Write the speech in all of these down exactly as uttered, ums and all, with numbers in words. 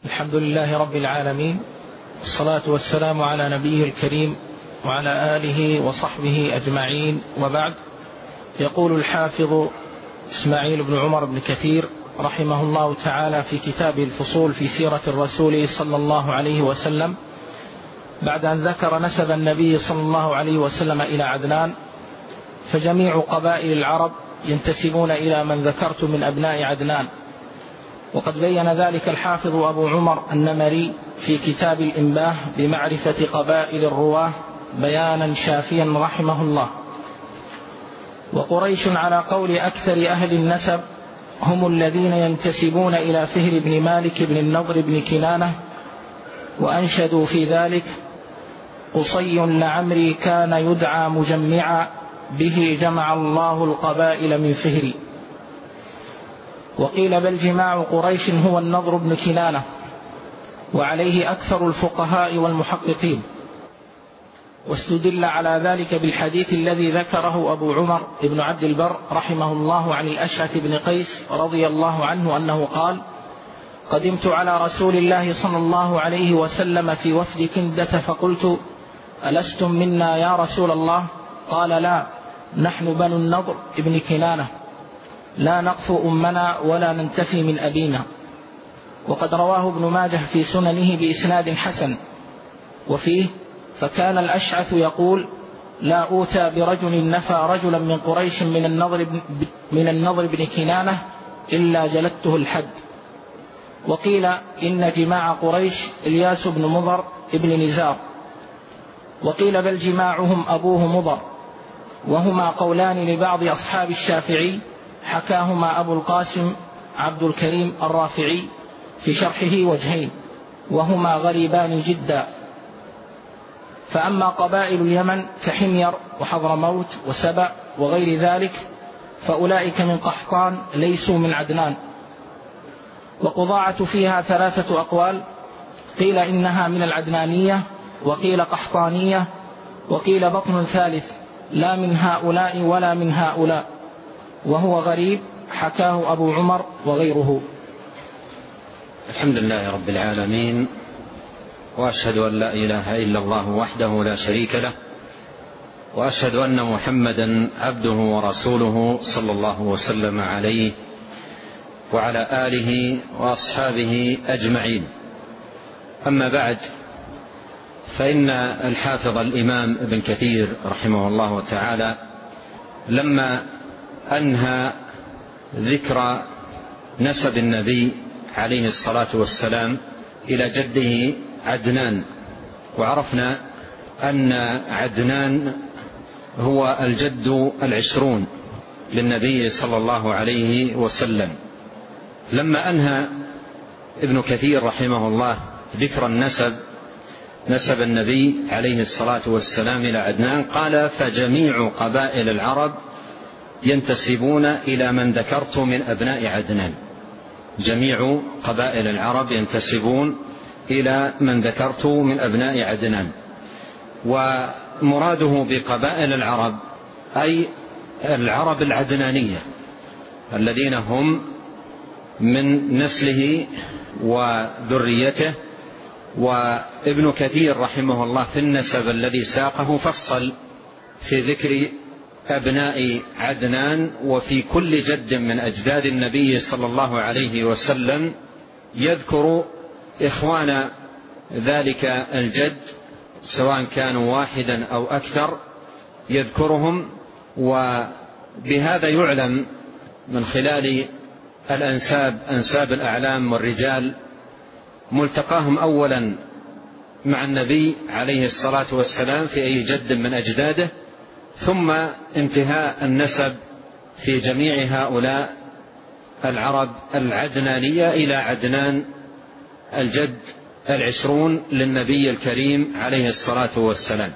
الحمد لله رب العالمين، والصلاة والسلام على نبيه الكريم وعلى آله وصحبه أجمعين، وبعد. يقول الحافظ إسماعيل بن عمر بن كثير رحمه الله تعالى في كتابه الفصول في سيرة الرسول صلى الله عليه وسلم، بعد أن ذكر نسب النبي صلى الله عليه وسلم إلى عدنان: فجميع قبائل العرب ينتسبون إلى من ذكرت من أبناء عدنان. وقد بين ذلك الحافظ أبو عمر النمري في كتاب الإنباه بمعرفة قبائل الرواه بيانا شافيا رحمه الله. وقريش على قول أكثر أهل النسب هم الذين ينتسبون إلى فهر بن مالك بن النضر بن كنانة، وأنشدوا في ذلك: قصي لعمري كان يدعى مجمعا، به جمع الله القبائل من فهري. وقيل بل جماع قريش هو النضر بن كنانة، وعليه أكثر الفقهاء والمحققين. واستدل على ذلك بالحديث الذي ذكره أبو عمر بن عبد البر رحمه الله عن الأشعث بن قيس رضي الله عنه أنه قال: قدمت على رسول الله صلى الله عليه وسلم في وفد كندة فقلت: ألستم منا يا رسول الله؟ قال: لا، نحن بنو النضر ابن كنانة، لا نقفو أمنا ولا ننتفي من أبينا. وقد رواه ابن ماجه في سننه بإسناد حسن، وفيه: فكان الأشعث يقول: لا أوتى برجل نفى رجلا من قريش من النضر من النضر بن كنانة إلا جلدته الحد. وقيل إن جماع قريش إلياس بن مضر ابن نزار. وقيل بل جماعهم أبوه مضر، وهما قولان لبعض أصحاب الشافعي حكاهما أبو القاسم عبد الكريم الرافعي في شرحه وجهين، وهما غريبان جدا. فأما قبائل اليمن كحمير وحضرموت وسبأ وغير ذلك فأولئك من قحطان ليسوا من عدنان. وقضاعة فيها ثلاثة أقوال: قيل إنها من العدنانية، وقيل قحطانية، وقيل بطن ثالث لا من هؤلاء ولا من هؤلاء، وهو غريب حكاه أبو عمر وغيره. الحمد لله رب العالمين، وأشهد أن لا إله إلا الله وحده لا شريك له، وأشهد أن محمدا عبده ورسوله صلى الله وسلم عليه وعلى آله وأصحابه أجمعين. أما بعد، فإن الحافظ الإمام ابن كثير رحمه الله تعالى لما أنهى ذكر نسب النبي عليه الصلاة والسلام إلى جده عدنان، وعرفنا أن عدنان هو الجد العشرون للنبي صلى الله عليه وسلم، لما أنهى ابن كثير رحمه الله ذكر النسب نسب النبي عليه الصلاة والسلام إلى عدنان قال: فجميع قبائل العرب ينتسبون إلى من ذكرت من أبناء عدنان. جميع قبائل العرب ينتسبون إلى من ذكرت من أبناء عدنان. ومراده بقبائل العرب أي العرب العدنانية الذين هم من نسله وذريته. وابن كثير رحمه الله في النسب الذي ساقه فصل في ذكر أبناء عدنان، وفي كل جد من أجداد النبي صلى الله عليه وسلم يذكر إخوان ذلك الجد سواء كانوا واحدا أو أكثر، يذكرهم. وبهذا يعلم من خلال الأنساب أنساب الأعلام والرجال ملتقاهم أولا مع النبي عليه الصلاة والسلام في أي جد من أجداده، ثم انتهاء النسب في جميع هؤلاء العرب العدنانية إلى عدنان الجد العشرون للنبي الكريم عليه الصلاة والسلام.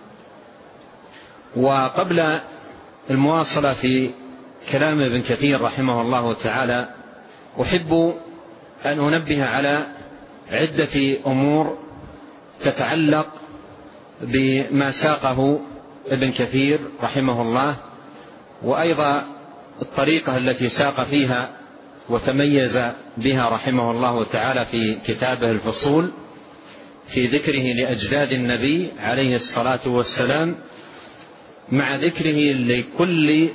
وقبل المواصلة في كلام ابن كثير رحمه الله تعالى أحب أن أنبه على عدة أمور تتعلق بما ساقه ابن كثير رحمه الله، وأيضا الطريقة التي ساق فيها وتميز بها رحمه الله تعالى في كتابه الفصول في ذكره لأجداد النبي عليه الصلاة والسلام، مع ذكره لكل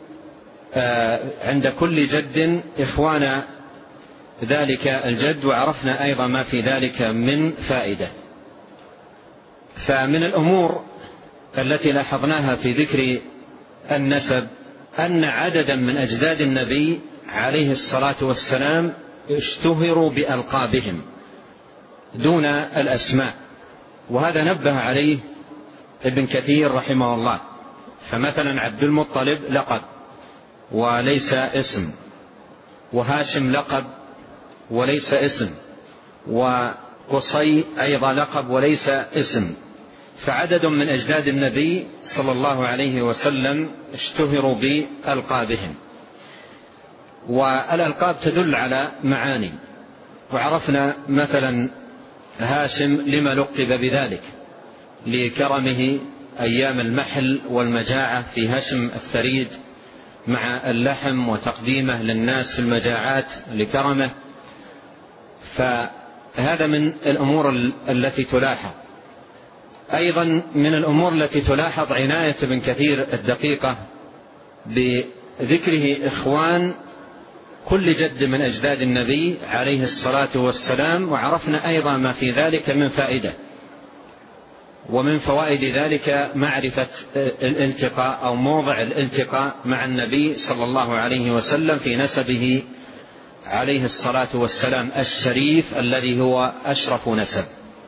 عند كل جد إخوان ذلك الجد، وعرفنا أيضا ما في ذلك من فائدة. فمن الأمور التي لاحظناها في ذكر النسب أن عددا من أجداد النبي عليه الصلاة والسلام اشتهروا بألقابهم دون الأسماء، وهذا نبه عليه ابن كثير رحمه الله. فمثلا عبد المطلب لقب وليس اسم، وهاشم لقب وليس اسم، وقصي أيضا لقب وليس اسم. فعدد من أجداد النبي صلى الله عليه وسلم اشتهروا بألقابهم، والألقاب تدل على معاني. وعرفنا مثلا هاشم لما لقب بذلك، لكرمه أيام المحل والمجاعة في هشم الثريد مع اللحم وتقديمه للناس في المجاعات لكرمه. فهذا من الأمور التي تلاحظ. أيضا من الأمور التي تلاحظ عناية ابن كثير الدقيقة بذكره إخوان كل جد من أجداد النبي عليه الصلاة والسلام، وعرفنا أيضا ما في ذلك من فائدة. ومن فوائد ذلك معرفة الالتقاء أو موضع الالتقاء مع النبي صلى الله عليه وسلم في نسبه عليه الصلاة والسلام الشريف الذي هو أشرف نسب.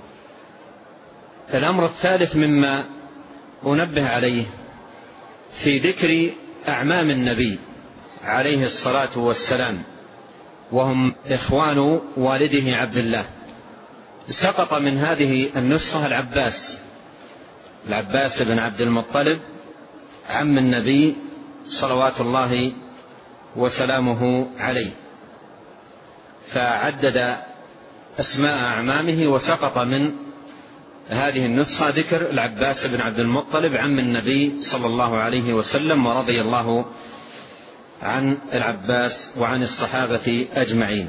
الأمر الثالث مما أنبه عليه في ذكر أعمام النبي عليه الصلاة والسلام، وهم إخوان والده عبد الله. سقط من هذه النسخة العباس العباس بن عبد المطلب عم النبي صلوات الله وسلامه عليه، فعدد أسماء أعمامه، وسقط من هذه النسخة ذكر العباس بن عبد المطلب عم النبي صلى الله عليه وسلم، ورضي الله عن العباس وعن الصحابة أجمعين.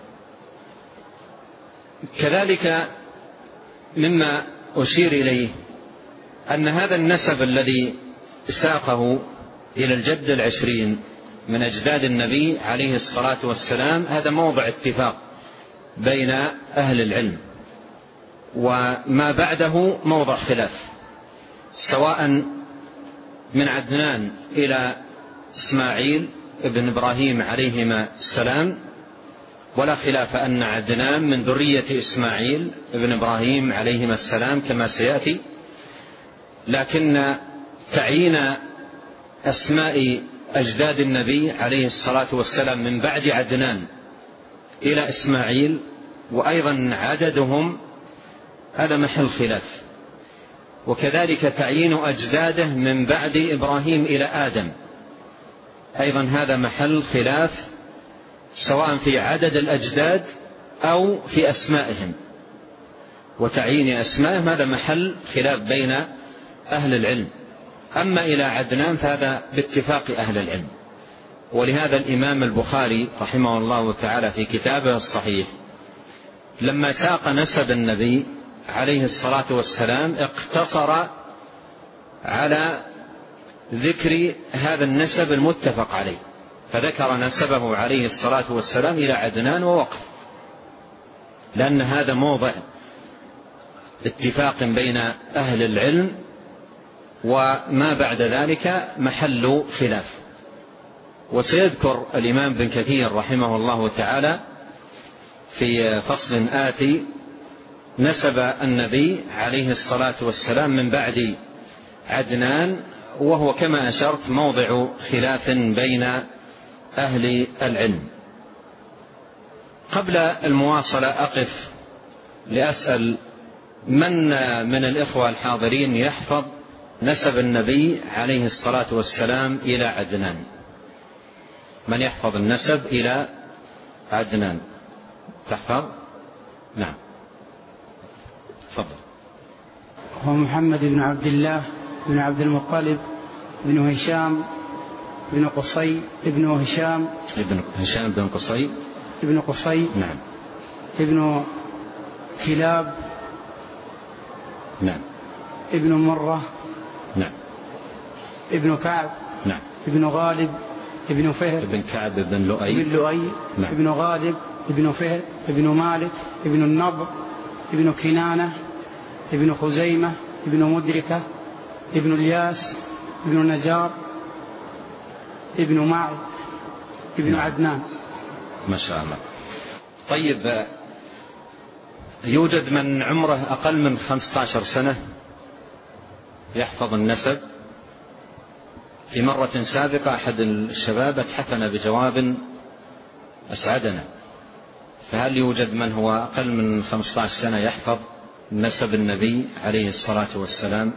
كذلك مما أشير إليه أن هذا النسب الذي ساقه إلى الجد العشرين من أجداد النبي عليه الصلاة والسلام هذا موضع اتفاق بين أهل العلم، وما بعده موضع خلاف، سواء من عدنان إلى إسماعيل ابن إبراهيم عليهما السلام، ولا خلاف أن عدنان من ذرية إسماعيل ابن إبراهيم عليهما السلام كما سيأتي. لكن تعيين أسماء أجداد النبي عليه الصلاة والسلام من بعد عدنان إلى إسماعيل وأيضا عددهم هذا محل خلاف، وكذلك تعيين أجداده من بعد إبراهيم إلى آدم أيضا هذا محل خلاف، سواء في عدد الأجداد أو في أسمائهم، وتعيين أسمائهم هذا محل خلاف بين أهل العلم. أما إلى عدنان فهذا باتفاق أهل العلم. ولهذا الإمام البخاري رحمه الله تعالى في كتابه الصحيح لما ساق نسب النبي عليه الصلاة والسلام اقتصر على ذكر هذا النسب المتفق عليه، فذكر نسبه عليه الصلاة والسلام إلى عدنان ووقف، لأن هذا موضع اتفاق بين أهل العلم، وما بعد ذلك محل خلاف. وسيذكر الإمام ابن كثير رحمه الله تعالى في فصل آتي نسب النبي عليه الصلاة والسلام من بعد عدنان، وهو كما أشرت موضع خلاف بين أهل العلم. قبل المواصلة أقف لأسأل من من الإخوة الحاضرين يحفظ نسب النبي عليه الصلاة والسلام إلى عدنان؟ من يحفظ النسب إلى عدنان؟ تحفظ؟ نعم تفضل. هو محمد بن عبد الله بن عبد المطلب بن هشام بن قصي ابن هشام ابن هشام بن قصي ابن قصي نعم ابن كلاب نعم ابن مرة نعم ابن كعب نعم ابن غالب ابن فهر ابن كعب ابن لؤي ابن لؤي نعم. ابن غالب ابن فهر ابن مالك ابن النضر ابن كنانة ابن خزيمة ابن مدركة ابن الياس ابن نجار ابن معد ابن نعم. عدنان. ما شاء الله. طيب، يوجد من عمره أقل من خمسة عشر سنة يحفظ النسب. في مرة سابقة أحد الشباب اتحفنا بجواب أسعدنا، فهل يوجد من هو أقل من خمسة عشر سنة يحفظ نسب النبي عليه الصلاة والسلام؟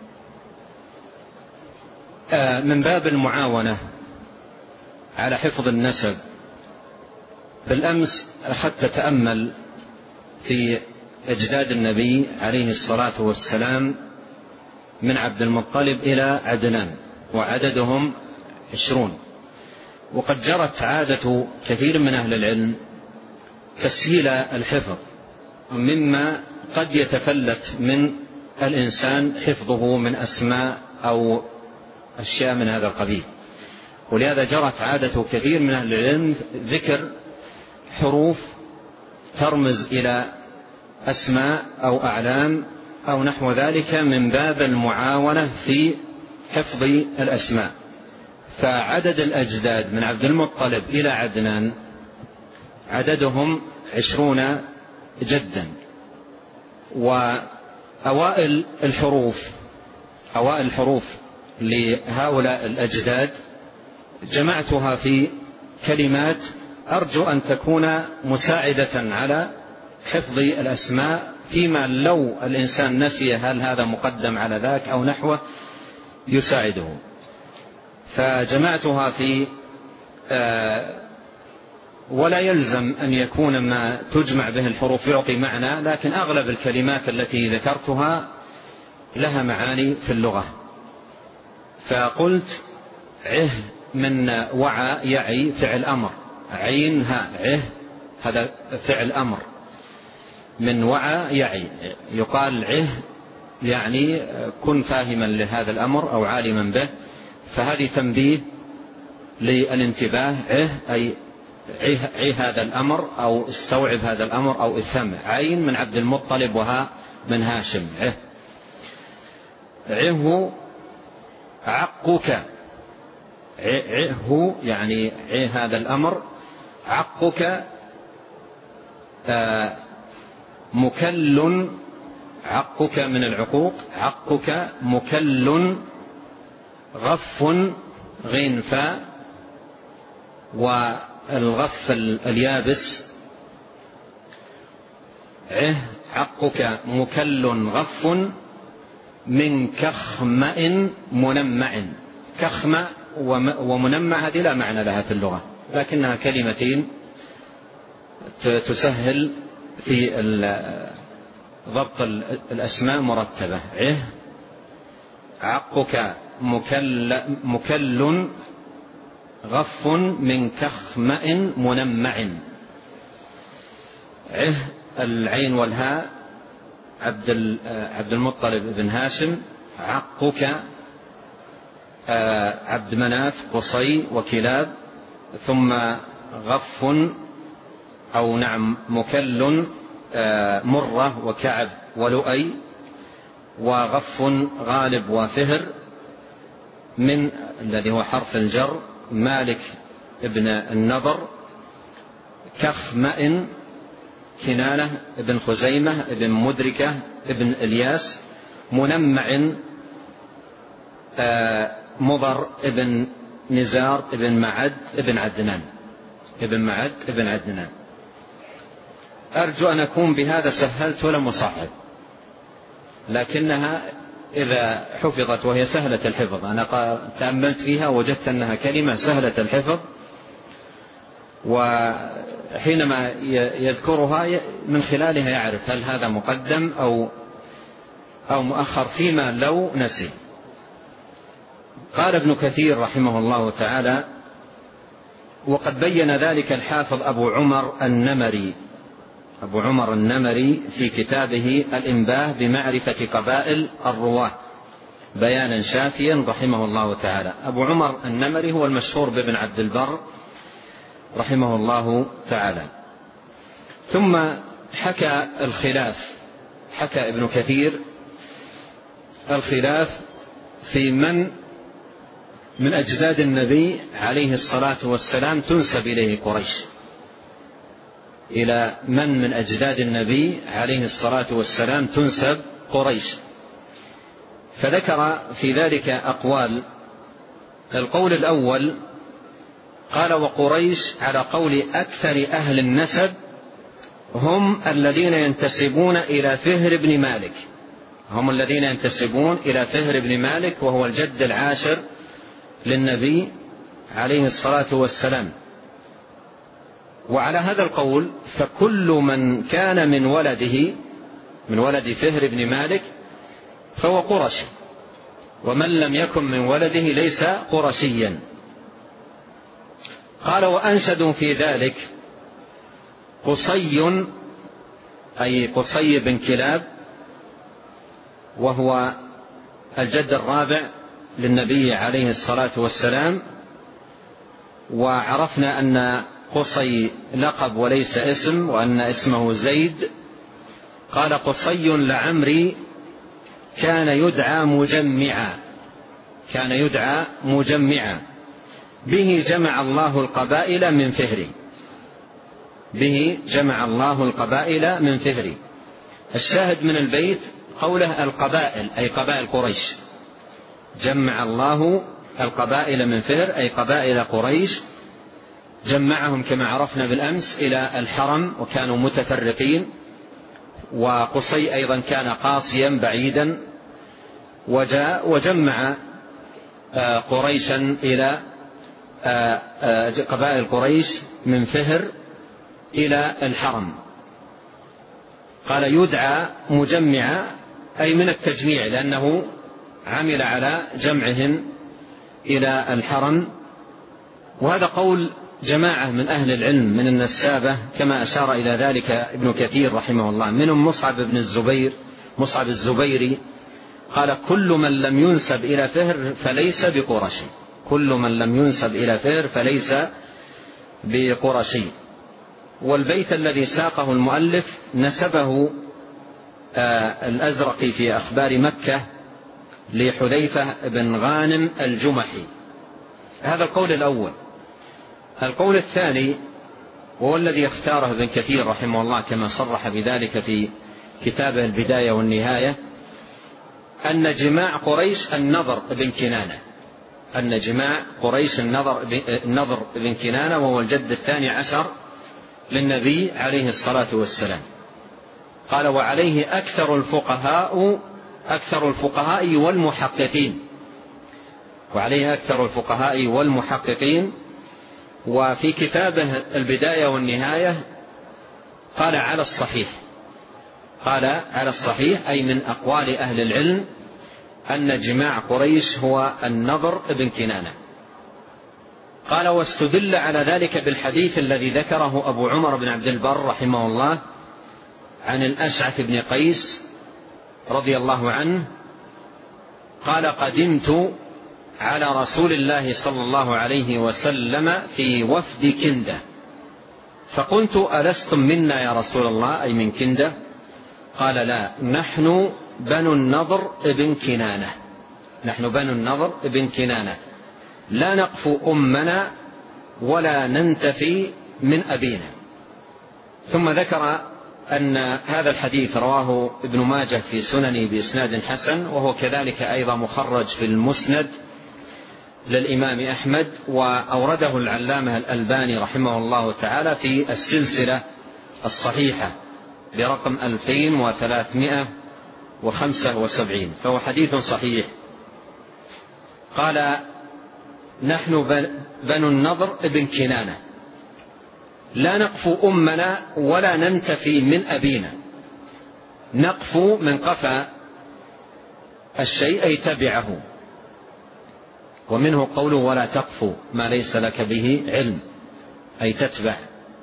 من باب المعاونة على حفظ النسب، بالأمس أخذت تأمل في أجداد النبي عليه الصلاة والسلام من عبد المطلب إلى عدنان، وعددهم عشرون. وقد جرت عادة كثير من أهل العلم تسهيل الحفظ مما قد يتفلت من الإنسان حفظه من أسماء أو أشياء من هذا القبيل، ولهذا جرت عادة كثير من أهل العلم ذكر حروف ترمز إلى أسماء أو أعلام أو نحو ذلك من باب المعاونة في حفظ الأسماء. فعدد الأجداد من عبد المطلب إلى عدنان عددهم عشرون جدا. وأوائل الحروف أوائل الحروف لهؤلاء الأجداد جمعتها في كلمات أرجو أن تكون مساعدة على حفظ الأسماء، فيما لو الإنسان نسي هل هذا مقدم على ذاك أو نحوه يساعده. فجمعتها في آه ولا يلزم أن يكون ما تجمع به الحروف يعطي معنى، لكن أغلب الكلمات التي ذكرتها لها معاني في اللغة. فقلت عه من وعى يعي فعل أمر، عين ها عه هذا فعل أمر. من وعى يعي يقال عه يعني كن فاهما لهذا الأمر أو عالما به. فهذه تنبيه للانتباه. عه أي عه هذا الأمر أو استوعب هذا الأمر أو افهمه. عين من عبد المطلب وها من هاشم. عه عه عقك، عه يعني عه هذا الأمر. عقك آه مكل، عقك من العقوق. عقك مكل غف غين فاء، والغف اليابس. عه عقك مكل غف من كخمأ منمع. كخمأ ومنمع هذه لا معنى لها في اللغة، لكنها كلمتين تسهل في ضبط الأسماء مرتبة. عه عقك مكل, مكل غف من كخمأ منمع. عه العين والهاء عبد عبد المطلب بن هاشم. عقك عبد مناف قصي وكلاب. ثم غف أو نعم مكل مرة وكعب ولؤي. وغف غالب وفهر من الذي هو حرف الجر مالك ابن النضر. كخمأ كنانة ابن خزيمة ابن مدركة ابن الياس. منمع مضر ابن نزار ابن معد ابن عدنان ابن معد ابن عدنان. أرجو أن أكون بهذا سهلت ولم أصعب، لكنها إذا حفظت وهي سهلة الحفظ، أنا تأملت فيها وجدت أنها كلمة سهلة الحفظ، وحينما يذكرها من خلالها يعرف هل هذا مقدم أو أو مؤخر فيما لو نسي. قال ابن كثير رحمه الله تعالى: وقد بين ذلك الحافظ أبو عمر النمري أبو عمر النمري في كتابه الإنباه بمعرفة قبائل الرواة بيانا شافيا رحمه الله تعالى. أبو عمر النمري هو المشهور بابن عبد البر رحمه الله تعالى. ثم حكى الخلاف حكى ابن كثير الخلاف في من من أجداد النبي عليه الصلاة والسلام تنسب إليه قريش، إلى من من أجداد النبي عليه الصلاة والسلام تنسب قريش. فذكر في ذلك أقوال. القول الأول قال: وقريش على قول أكثر أهل النسب هم الذين ينتسبون إلى فهر بن مالك هم الذين ينتسبون إلى فهر بن مالك وهو الجد العاشر للنبي عليه الصلاة والسلام. وعلى هذا القول فكل من كان من ولده من ولد فهر بن مالك فهو قرشي، ومن لم يكن من ولده ليس قرشيا. قال: وأنشدوا في ذلك قصي أي قصي بن كلاب، وهو الجد الرابع للنبي عليه الصلاة والسلام. وعرفنا أن قصي لقب وليس اسم، وأن اسمه زيد. قال: قصي لعمري كان يدعى مجمعا كان يدعى مجمعا به جمع الله القبائل من فهري به جمع الله القبائل من فهري. الشاهد من البيت قوله القبائل أي قبائل قريش، جمع الله القبائل من فهر أي قبائل قريش، جمعهم كما عرفنا بالأمس إلى الحرم وكانوا متفرقين. وقصي أيضا كان قاصيا بعيدا، وجاء وجمع قريشا إلى قبائل قريش من فهر إلى الحرم. قال: يدعى مجمعا أي من التجميع، لأنه عمل على جمعهم إلى الحرم. وهذا قول جماعة من أهل العلم من النسابة كما أشار إلى ذلك ابن كثير رحمه الله، منهم مصعب بن الزبير مصعب الزبيري قال: كل من لم ينسب إلى فهر فليس بقرشي كل من لم ينسب إلى فهر فليس بقرشي. والبيت الذي ساقه المؤلف نسبه آه الأزرقي في أخبار مكة لحذيفة بن غانم الجمحي. هذا القول الأول. القول الثاني وهو الذي اختاره ابن كثير رحمه الله كما صرح بذلك في كتابه البداية والنهاية، أن جماع قريش النضر بن كنانة أن جماع قريش النضر بن كنانة وهو الجد الثاني عشر للنبي عليه الصلاة والسلام. قال: وعليه أكثر الفقهاء أكثر الفقهاء والمحققين وعليه أكثر الفقهاء والمحققين. وفي كتابه البداية والنهاية قال: على الصحيح قال على الصحيح أي من أقوال أهل العلم أن جماع قريش هو النضر بن كنانة. قال: واستدل على ذلك بالحديث الذي ذكره أبو عمر بن عبد البر رحمه الله عن الأشعث بن قيس رضي الله عنه قال: قدمت على رسول الله صلى الله عليه وسلم في وفد كندة فقلت: ألستم منا يا رسول الله أي من كندة؟ قال: لا، نحن بنو النضر بن كنانة نحن بنو النضر بن كنانة لا نقفو أمنا ولا ننتفي من أبينا. ثم ذكر أن هذا الحديث رواه ابن ماجه في سننه بإسناد حسن، وهو كذلك أيضا مخرج في المسند للإمام أحمد، وأورده العلامة الألباني رحمه الله تعالى في السلسلة الصحيحة برقم ألفين وثلاثمائة وخمسة وسبعين، فهو حديث صحيح. قال: نحن بنو النضر بن كنانة لا نقفو أمنا ولا ننتفي من أبينا. نقفو من قفى الشيء أي تبعه، ومنه قوله ولا تقف ما ليس لك به علم، أي تتبع.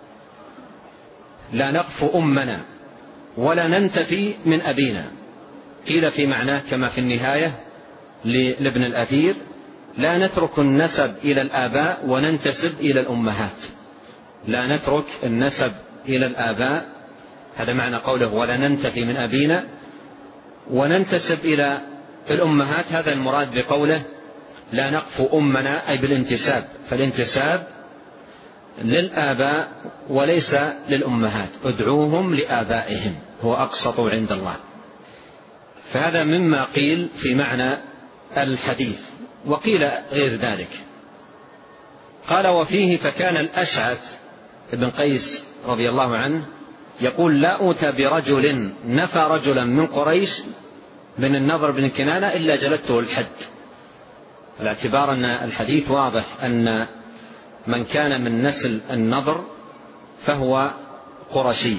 لا نقف أمنا ولا ننتفي من أبينا، قيل في معناه كما في النهاية لابن الأثير لا نترك النسب إلى الآباء وننتسب إلى الأمهات. لا نترك النسب إلى الآباء، هذا معنى قوله ولا ننتفي من أبينا، وننتسب إلى الأمهات، هذا المراد بقوله لا نقف أمنا، أي بالانتساب، فالانتساب للآباء وليس للأمهات، ادعوهم لآبائهم هو أقسط عند الله. فهذا مما قيل في معنى الحديث، وقيل غير ذلك. قال وفيه فكان الأشعث ابن قيس رضي الله عنه يقول لا أوتى برجل نفى رجلا من قريش من النضر بن كنانة إلا جلدته الحد، الاعتبار أن الحديث واضح أن من كان من نسل النضر فهو قرشي.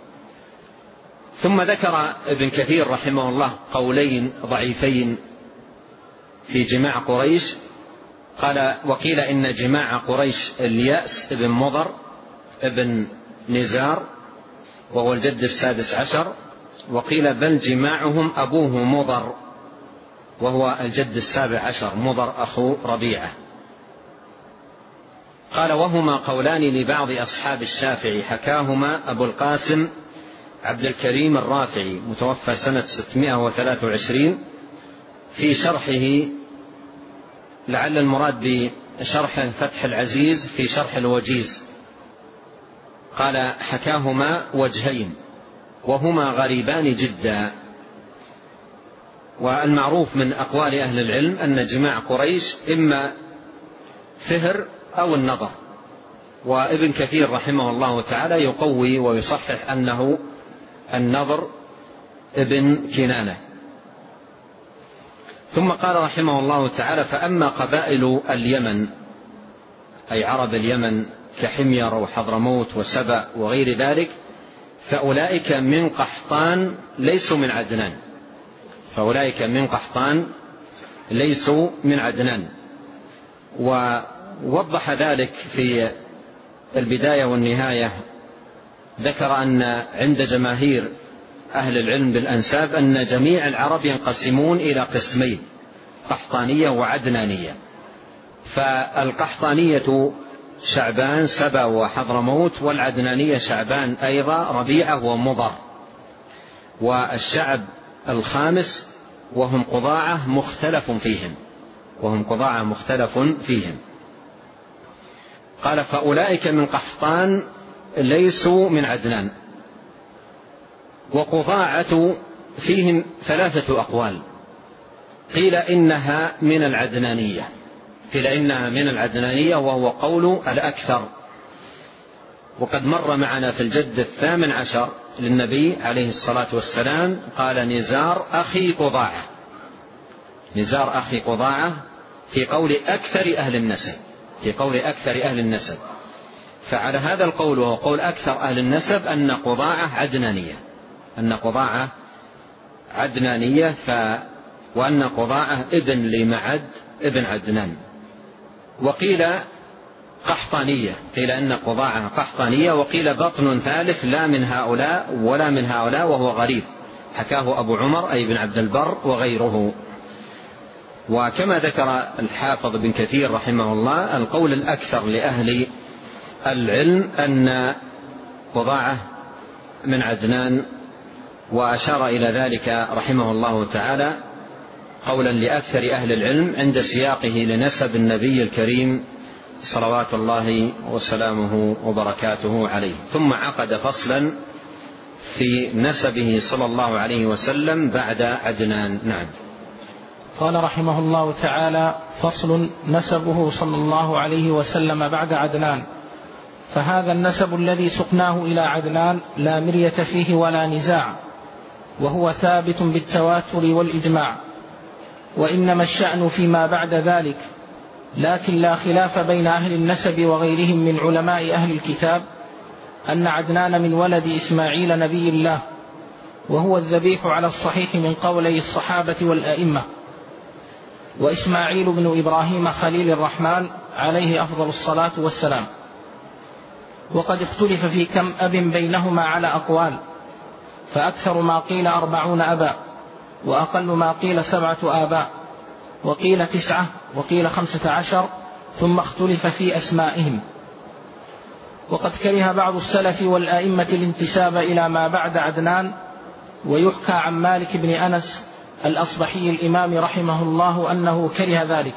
ثم ذكر ابن كثير رحمه الله قولين ضعيفين في جماع قريش، قال وقيل إن جماع قريش اليأس ابن مضر ابن نزار وهو الجد السادس عشر، وقيل بل جماعهم أبوه مضر وهو الجد السابع عشر، مضر أخو ربيعة. قال وهما قولان لبعض أصحاب الشافعي حكاهما أبو القاسم عبد الكريم الرافعي متوفى سنة ستمائة وثلاثة وعشرين في شرحه، لعل المراد بشرح فتح العزيز في شرح الوجيز، قال حكاهما وجهين وهما غريبان جدا. والمعروف من أقوال أهل العلم أن جماع قريش إما فهر أو النضر، وابن كثير رحمه الله تعالى يقوي ويصحح أنه النضر ابن كنانة. ثم قال رحمه الله تعالى فأما قبائل اليمن أي عرب اليمن كحمير وحضرموت وسبأ وغير ذلك فأولئك من قحطان ليسوا من عدنان، فأولئك من قحطان ليسوا من عدنان. ووضح ذلك في البداية والنهاية، ذكر أن عند جماهير أهل العلم بالأنساب أن جميع العرب ينقسمون إلى قسمين، قحطانية وعدنانية. فالقحطانية شعبان سبأ وحضرموت، والعدنانية شعبان أيضا ربيعة ومضر. والشعب الخامس وهم قضاعة مختلف فيهم، وهم قضاعة مختلف فيهم. قال فأولئك من قحطان ليسوا من عدنان. وقضاعة فيهم ثلاثة أقوال، قيل إنها من العدنانية، قيل إنها من العدنانية وهو قول الأكثر. وقد مر معنا في الجد الثامن عشر للنبي عليه الصلاة والسلام قال نزار أخي قضاعة، نزار أخي قضاعة في قول أكثر أهل النسب، في قول أكثر أهل النسب. فعلى هذا القول وهو قول أكثر أهل النسب أن قضاعة عدنانية، أن قضاعة عدنانية ف وأن قضاعة ابن لمعد ابن عدنان. وقيل قحطانية، قيل أن قضاعة قحطانية، وقيل بطن ثالث لا من هؤلاء ولا من هؤلاء وهو غريب، حكاه أبو عمر أي بن عبد البر وغيره. وكما ذكر الحافظ بن كثير رحمه الله القول الأكثر لأهل العلم أن قضاعة من عدنان، وأشار إلى ذلك رحمه الله تعالى قولا لأكثر أهل العلم عند سياقه لنسب النبي الكريم صلوات الله وسلامه وبركاته عليه. ثم عقد فصلا في نسبه صلى الله عليه وسلم بعد عدنان. نعم. قال رحمه الله تعالى فصل نسبه صلى الله عليه وسلم بعد عدنان. فهذا النسب الذي سقناه إلى عدنان لا مرية فيه ولا نزاع، وهو ثابت بالتواتر والإجماع، وإنما الشأن فيما بعد ذلك. لكن لا خلاف بين أهل النسب وغيرهم من علماء أهل الكتاب أن عدنان من ولد إسماعيل نبي الله، وهو الذبيح على الصحيح من قولي الصحابة والأئمة. وإسماعيل بن إبراهيم خليل الرحمن عليه أفضل الصلاة والسلام. وقد اختلف في كم أب بينهما على أقوال، فأكثر ما قيل أربعون أبا، وأقل ما قيل سبعة آباء، وقيل تسعة، وقيل خمسة عشر، ثم اختلف في أسمائهم. وقد كره بعض السلف والآئمة الانتساب إلى ما بعد عدنان، ويحكى عن مالك بن أنس الأصبحي الإمام رحمه الله أنه كره ذلك.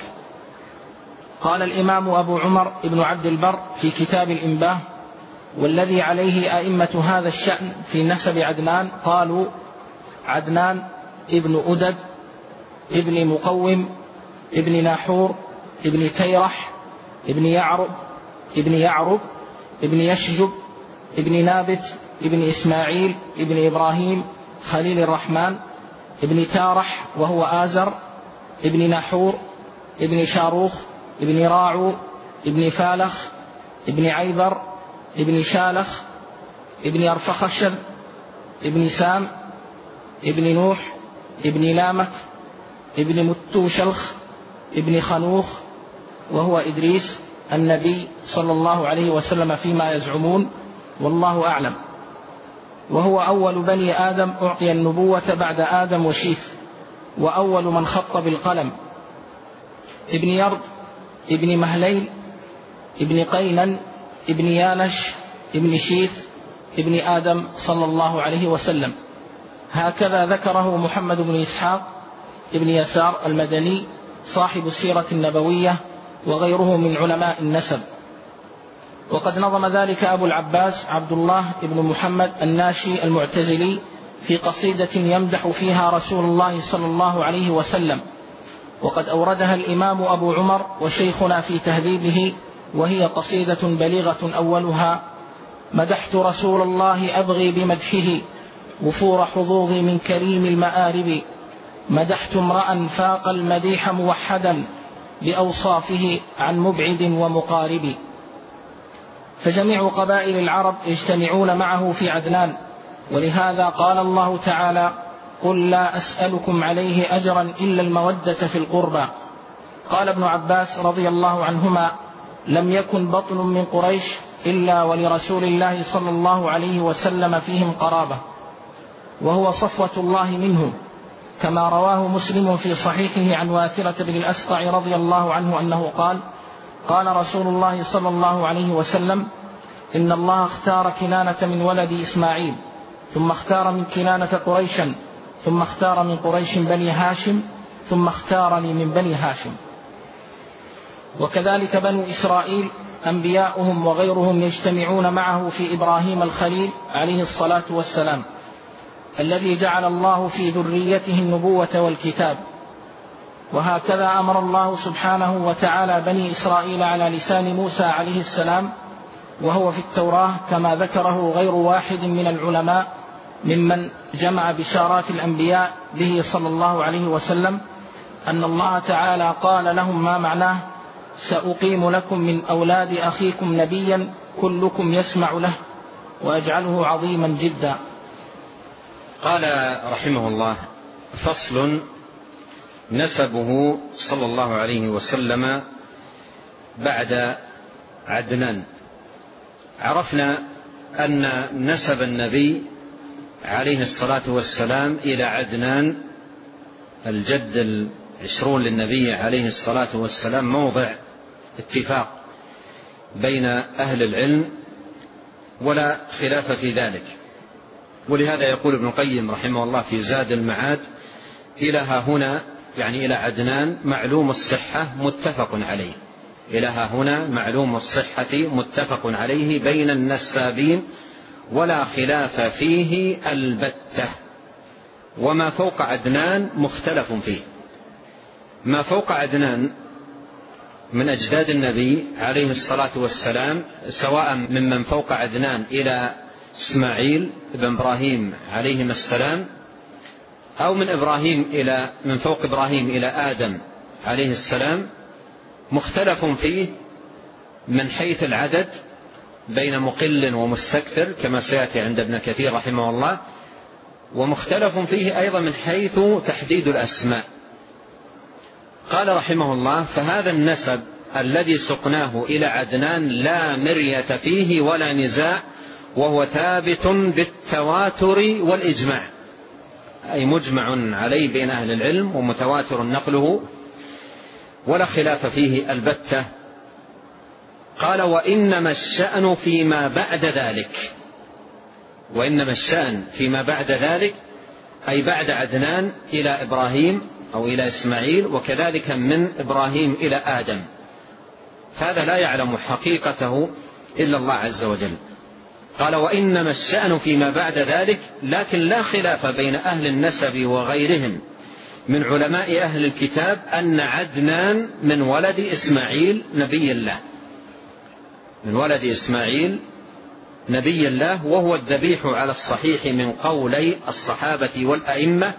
قال الإمام أبو عمر بن عبد البر في كتاب الإنباه: والذي عليه أئمة هذا الشأن في نسب عدنان قالوا: عدنان ابن أدد ابن مقوم ابن ناحور ابن تيرح ابن يعرب ابن يعرب ابن يشجب ابن نابت ابن إسماعيل ابن إبراهيم خليل الرحمن ابن تارح وهو آزر ابن ناحور ابن شاروخ ابن راعو ابن فالخ ابن عيبر ابن شالخ ابن أرفخشد ابن سام ابن نوح ابن لامك ابن متوشلخ ابن خنوخ وهو إدريس النبي صلى الله عليه وسلم فيما يزعمون، والله أعلم. وهو أول بني آدم أعطي النبوة بعد آدم وشيث، وأول من خط بالقلم. ابن يرد ابن مهليل ابن قينن ابن يانش ابن شيث ابن آدم صلى الله عليه وسلم. هكذا ذكره محمد بن إسحاق ابن يسار المدني صاحب السيرة النبوية وغيره من علماء النسب. وقد نظم ذلك أبو العباس عبد الله بن محمد الناشي المعتزلي في قصيدة يمدح فيها رسول الله صلى الله عليه وسلم، وقد أوردها الإمام أبو عمر وشيخنا في تهذيبه، وهي قصيدة بليغة أولها: مدحت رسول الله أبغي بمدحه وفور حظوظي من كريم المآرب، مدحت امرأ فاق المديح موحدا بأوصافه عن مبعد ومقارب. فجميع قبائل العرب يجتمعون معه في عدنان، ولهذا قال الله تعالى: قل لا أسألكم عليه أجرا إلا المودة في القربى. قال ابن عباس رضي الله عنهما: لم يكن بطن من قريش إلا ولرسول الله صلى الله عليه وسلم فيهم قرابة، وهو صفوة الله منهم، كما رواه مسلم في صحيحه عن واثرة بن الأسقع رضي الله عنه أنه قال: قال رسول الله صلى الله عليه وسلم: إن الله اختار كنانة من ولد إسماعيل، ثم اختار من كنانة قريشا، ثم اختار من قريش بني هاشم، ثم اختارني من بني هاشم. وكذلك بنو إسرائيل أنبياؤهم وغيرهم يجتمعون معه في إبراهيم الخليل عليه الصلاة والسلام، الذي جعل الله في ذريته النبوة والكتاب. وهكذا أمر الله سبحانه وتعالى بني إسرائيل على لسان موسى عليه السلام، وهو في التوراة، كما ذكره غير واحد من العلماء ممن جمع بشارات الأنبياء به صلى الله عليه وسلم، أن الله تعالى قال لهم ما معناه: سأقيم لكم من أولاد أخيكم نبيا كلكم يسمع له وأجعله عظيما جدا. قال رحمه الله: فصل: نسبه صلى الله عليه وسلم بعد عدنان. عرفنا أن نسب النبي عليه الصلاة والسلام إلى عدنان الجد العشرون للنبي عليه الصلاة والسلام موضع اتفاق بين أهل العلم ولا خلاف في ذلك. ولهذا يقول ابن القيم رحمه الله في زاد المعاد: إلى ها هنا، يعني إلى عدنان، معلوم الصحة متفق عليه. إلى ها هنا معلوم الصحة متفق عليه بين النسابين ولا خلاف فيه البتة. وما فوق عدنان مختلف فيه. ما فوق عدنان من أجداد النبي عليه الصلاة والسلام، سواء ممن فوق عدنان إلى إسماعيل بن إبراهيم عليهم السلام، أو من إبراهيم إلى من فوق إبراهيم إلى آدم عليه السلام، مختلف فيه من حيث العدد بين مقل ومستكثر كما سيأتي عند ابن كثير رحمه الله، ومختلف فيه أيضا من حيث تحديد الأسماء. قال رحمه الله: فهذا النسب الذي سقناه إلى عدنان لا مرية فيه ولا نزاع، وهو ثابت بالتواتر والإجماع، أي مجمع عليه بين أهل العلم ومتواتر نقله ولا خلاف فيه البتة. قال: وإنما الشأن فيما بعد ذلك، وإنما الشأن فيما بعد ذلك أي بعد عدنان إلى إبراهيم أو إلى إسماعيل، وكذلك من إبراهيم إلى آدم، هذا لا يعلم حقيقته إلا الله عز وجل. قال: وإنما الشأن فيما بعد ذلك، لكن لا خلاف بين أهل النسب وغيرهم من علماء أهل الكتاب أن عدنان من ولد إسماعيل نبي الله، من ولد إسماعيل نبي الله، وهو الذبيح على الصحيح من قولي الصحابة والأئمة،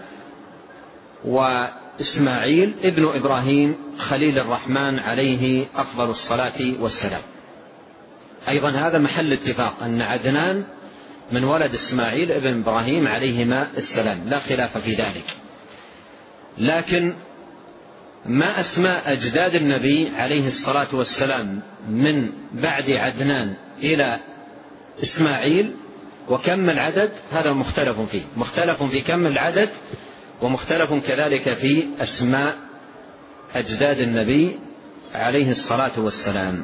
وإسماعيل ابن إبراهيم خليل الرحمن عليه أفضل الصلاة والسلام. أيضا هذا محل اتفاق أن عدنان من ولد إسماعيل ابن إبراهيم عليهما السلام، لا خلاف في ذلك. لكن ما أسماء أجداد النبي عليه الصلاة والسلام من بعد عدنان إلى إسماعيل وكم العدد، هذا مختلف فيه، مختلف في كم العدد، ومختلف كذلك في أسماء أجداد النبي عليه الصلاة والسلام.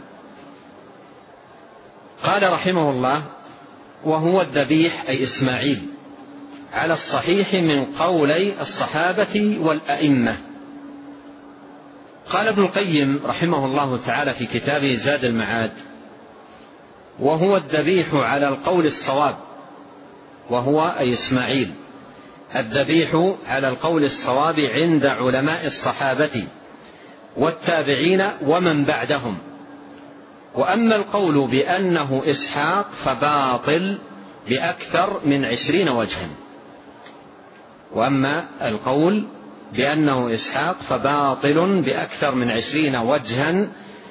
قال رحمه الله: وهو الذبيح أي إسماعيل على الصحيح من قولي الصحابة والأئمة. قال ابن القيم رحمه الله تعالى في كتابه زاد المعاد: وهو الذبيح على القول الصواب، وهو أي إسماعيل الذبيح على القول الصواب عند علماء الصحابة والتابعين ومن بعدهم. وأما القول بأنه إسحاق فباطل بأكثر من عشرين وجها، وأما القول بأنه إسحاق فباطل بأكثر من عشرين وجها،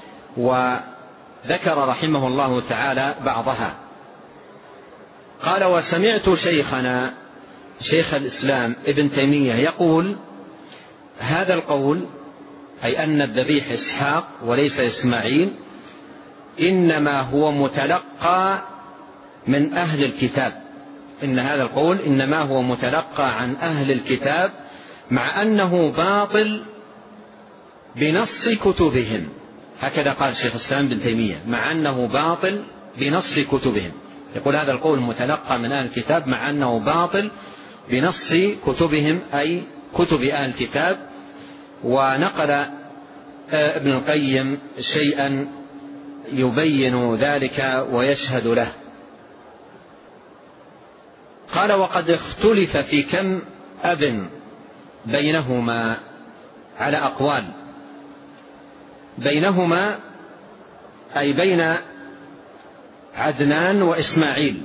وذكر رحمه الله تعالى بعضها. قال: وسمعت شيخنا شيخ الإسلام ابن تيمية يقول: هذا القول أي أن الذبيح إسحاق وليس إسماعيل إنما هو متلقى من أهل الكتاب، إن هذا القول إنما هو متلقى عن أهل الكتاب، مع أنه باطل بنص كتبهم. هكذا قال شيخ الإسلام ابن تيمية، مع أنه باطل بنص كتبهم. يقول هذا القول متلقى من أهل الكتاب مع أنه باطل بنص كتبهم، أي كتب أهل الكتاب. ونقل ابن القيم شيئا يبين ذلك ويشهد له. قال: وقد اختلف في كم أب بينهما على أقوال، بينهما أي بين عدنان وإسماعيل،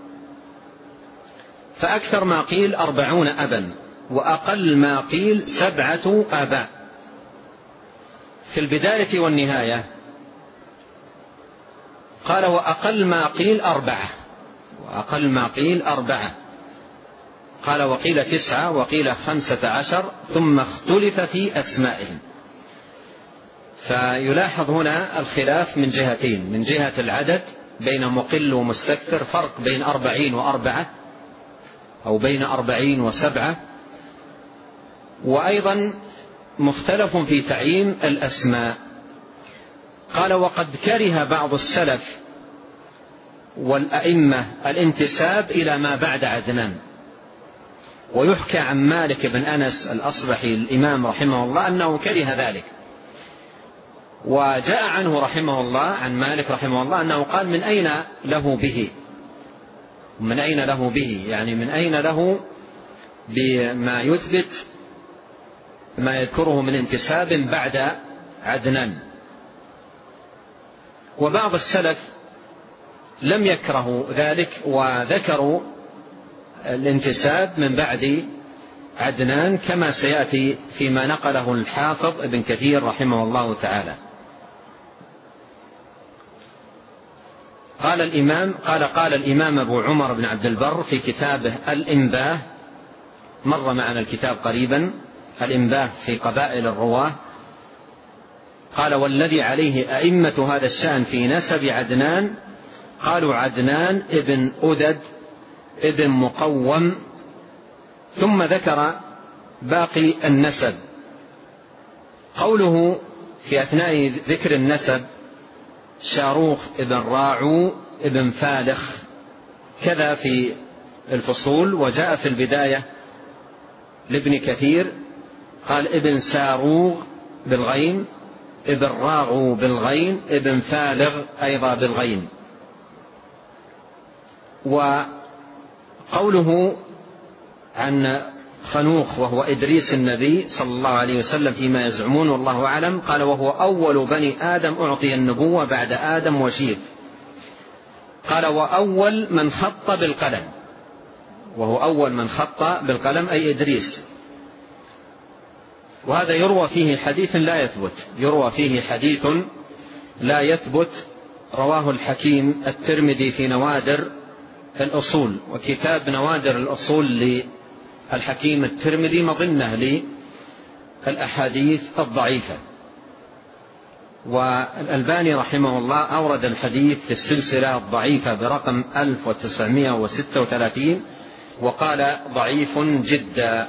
فأكثر ما قيل أربعون أبا، وأقل ما قيل سبعة آباء. في البداية والنهاية قال: وأقل ما قيل أربعة، وأقل ما قيل أربعة. قال: وقيل تسعة وقيل خمسة عشر، ثم اختلف في أسمائهم. فيلاحظ هنا الخلاف من جهتين: من جهة العدد بين مقل ومستكثر، فرق بين أربعين وأربعة أو بين أربعين وسبعة، وأيضا مختلف في تعيين الأسماء. قال: وقد كره بعض السلف والأئمة الانتساب إلى ما بعد عدنان. ويحكى عن مالك بن أنس الأصبحي الإمام رحمه الله أنه كره ذلك، وجاء عنه رحمه الله عن مالك رحمه الله أنه قال: من أين له به، من أين له به يعني من أين له بما يثبت ما يذكره من انتساب بعد عدنان. وبعض السلف لم يكرهوا ذلك وذكروا الانتساب من بعد عدنان، كما سيأتي فيما نقله الحافظ ابن كثير رحمه الله تعالى. قال الإمام قال قال الإمام أبو عمر بن عبد البر في كتابه الإنباه، مر معنا الكتاب قريبا، الإنباه في قبائل الرواه، قال والذي عليه أئمة هذا الشأن في نسب عدنان قالوا عدنان ابن أدد ابن مقوم، ثم ذكر باقي النسب. قوله في أثناء ذكر النسب شاروخ ابن راعو ابن فالخ كذا في الفصول، وجاء في البداية لابن كثير قال ابن ساروغ بالغين، ابن راغو بالغين، ابن فالغ أيضا بالغين. وقوله عن خنوخ وهو إدريس النبي صلى الله عليه وسلم فيما يزعمون والله أعلم، قال وهو أول بني آدم أعطي النبوة بعد آدم وشيث. قال وأول من خط بالقلم، وهو أول من خط بالقلم أي إدريس. وهذا يروى فيه حديث لا يثبت، يروى فيه حديث لا يثبت، رواه الحكيم الترمذي في نوادر الأصول، وكتاب نوادر الأصول للحكيم الترمذي مظنة للأحاديث الضعيفة. والألباني رحمه الله أورد الحديث في السلسلة الضعيفة برقم ألف وتسعمائة وستة وثلاثين وقال ضعيف جدا.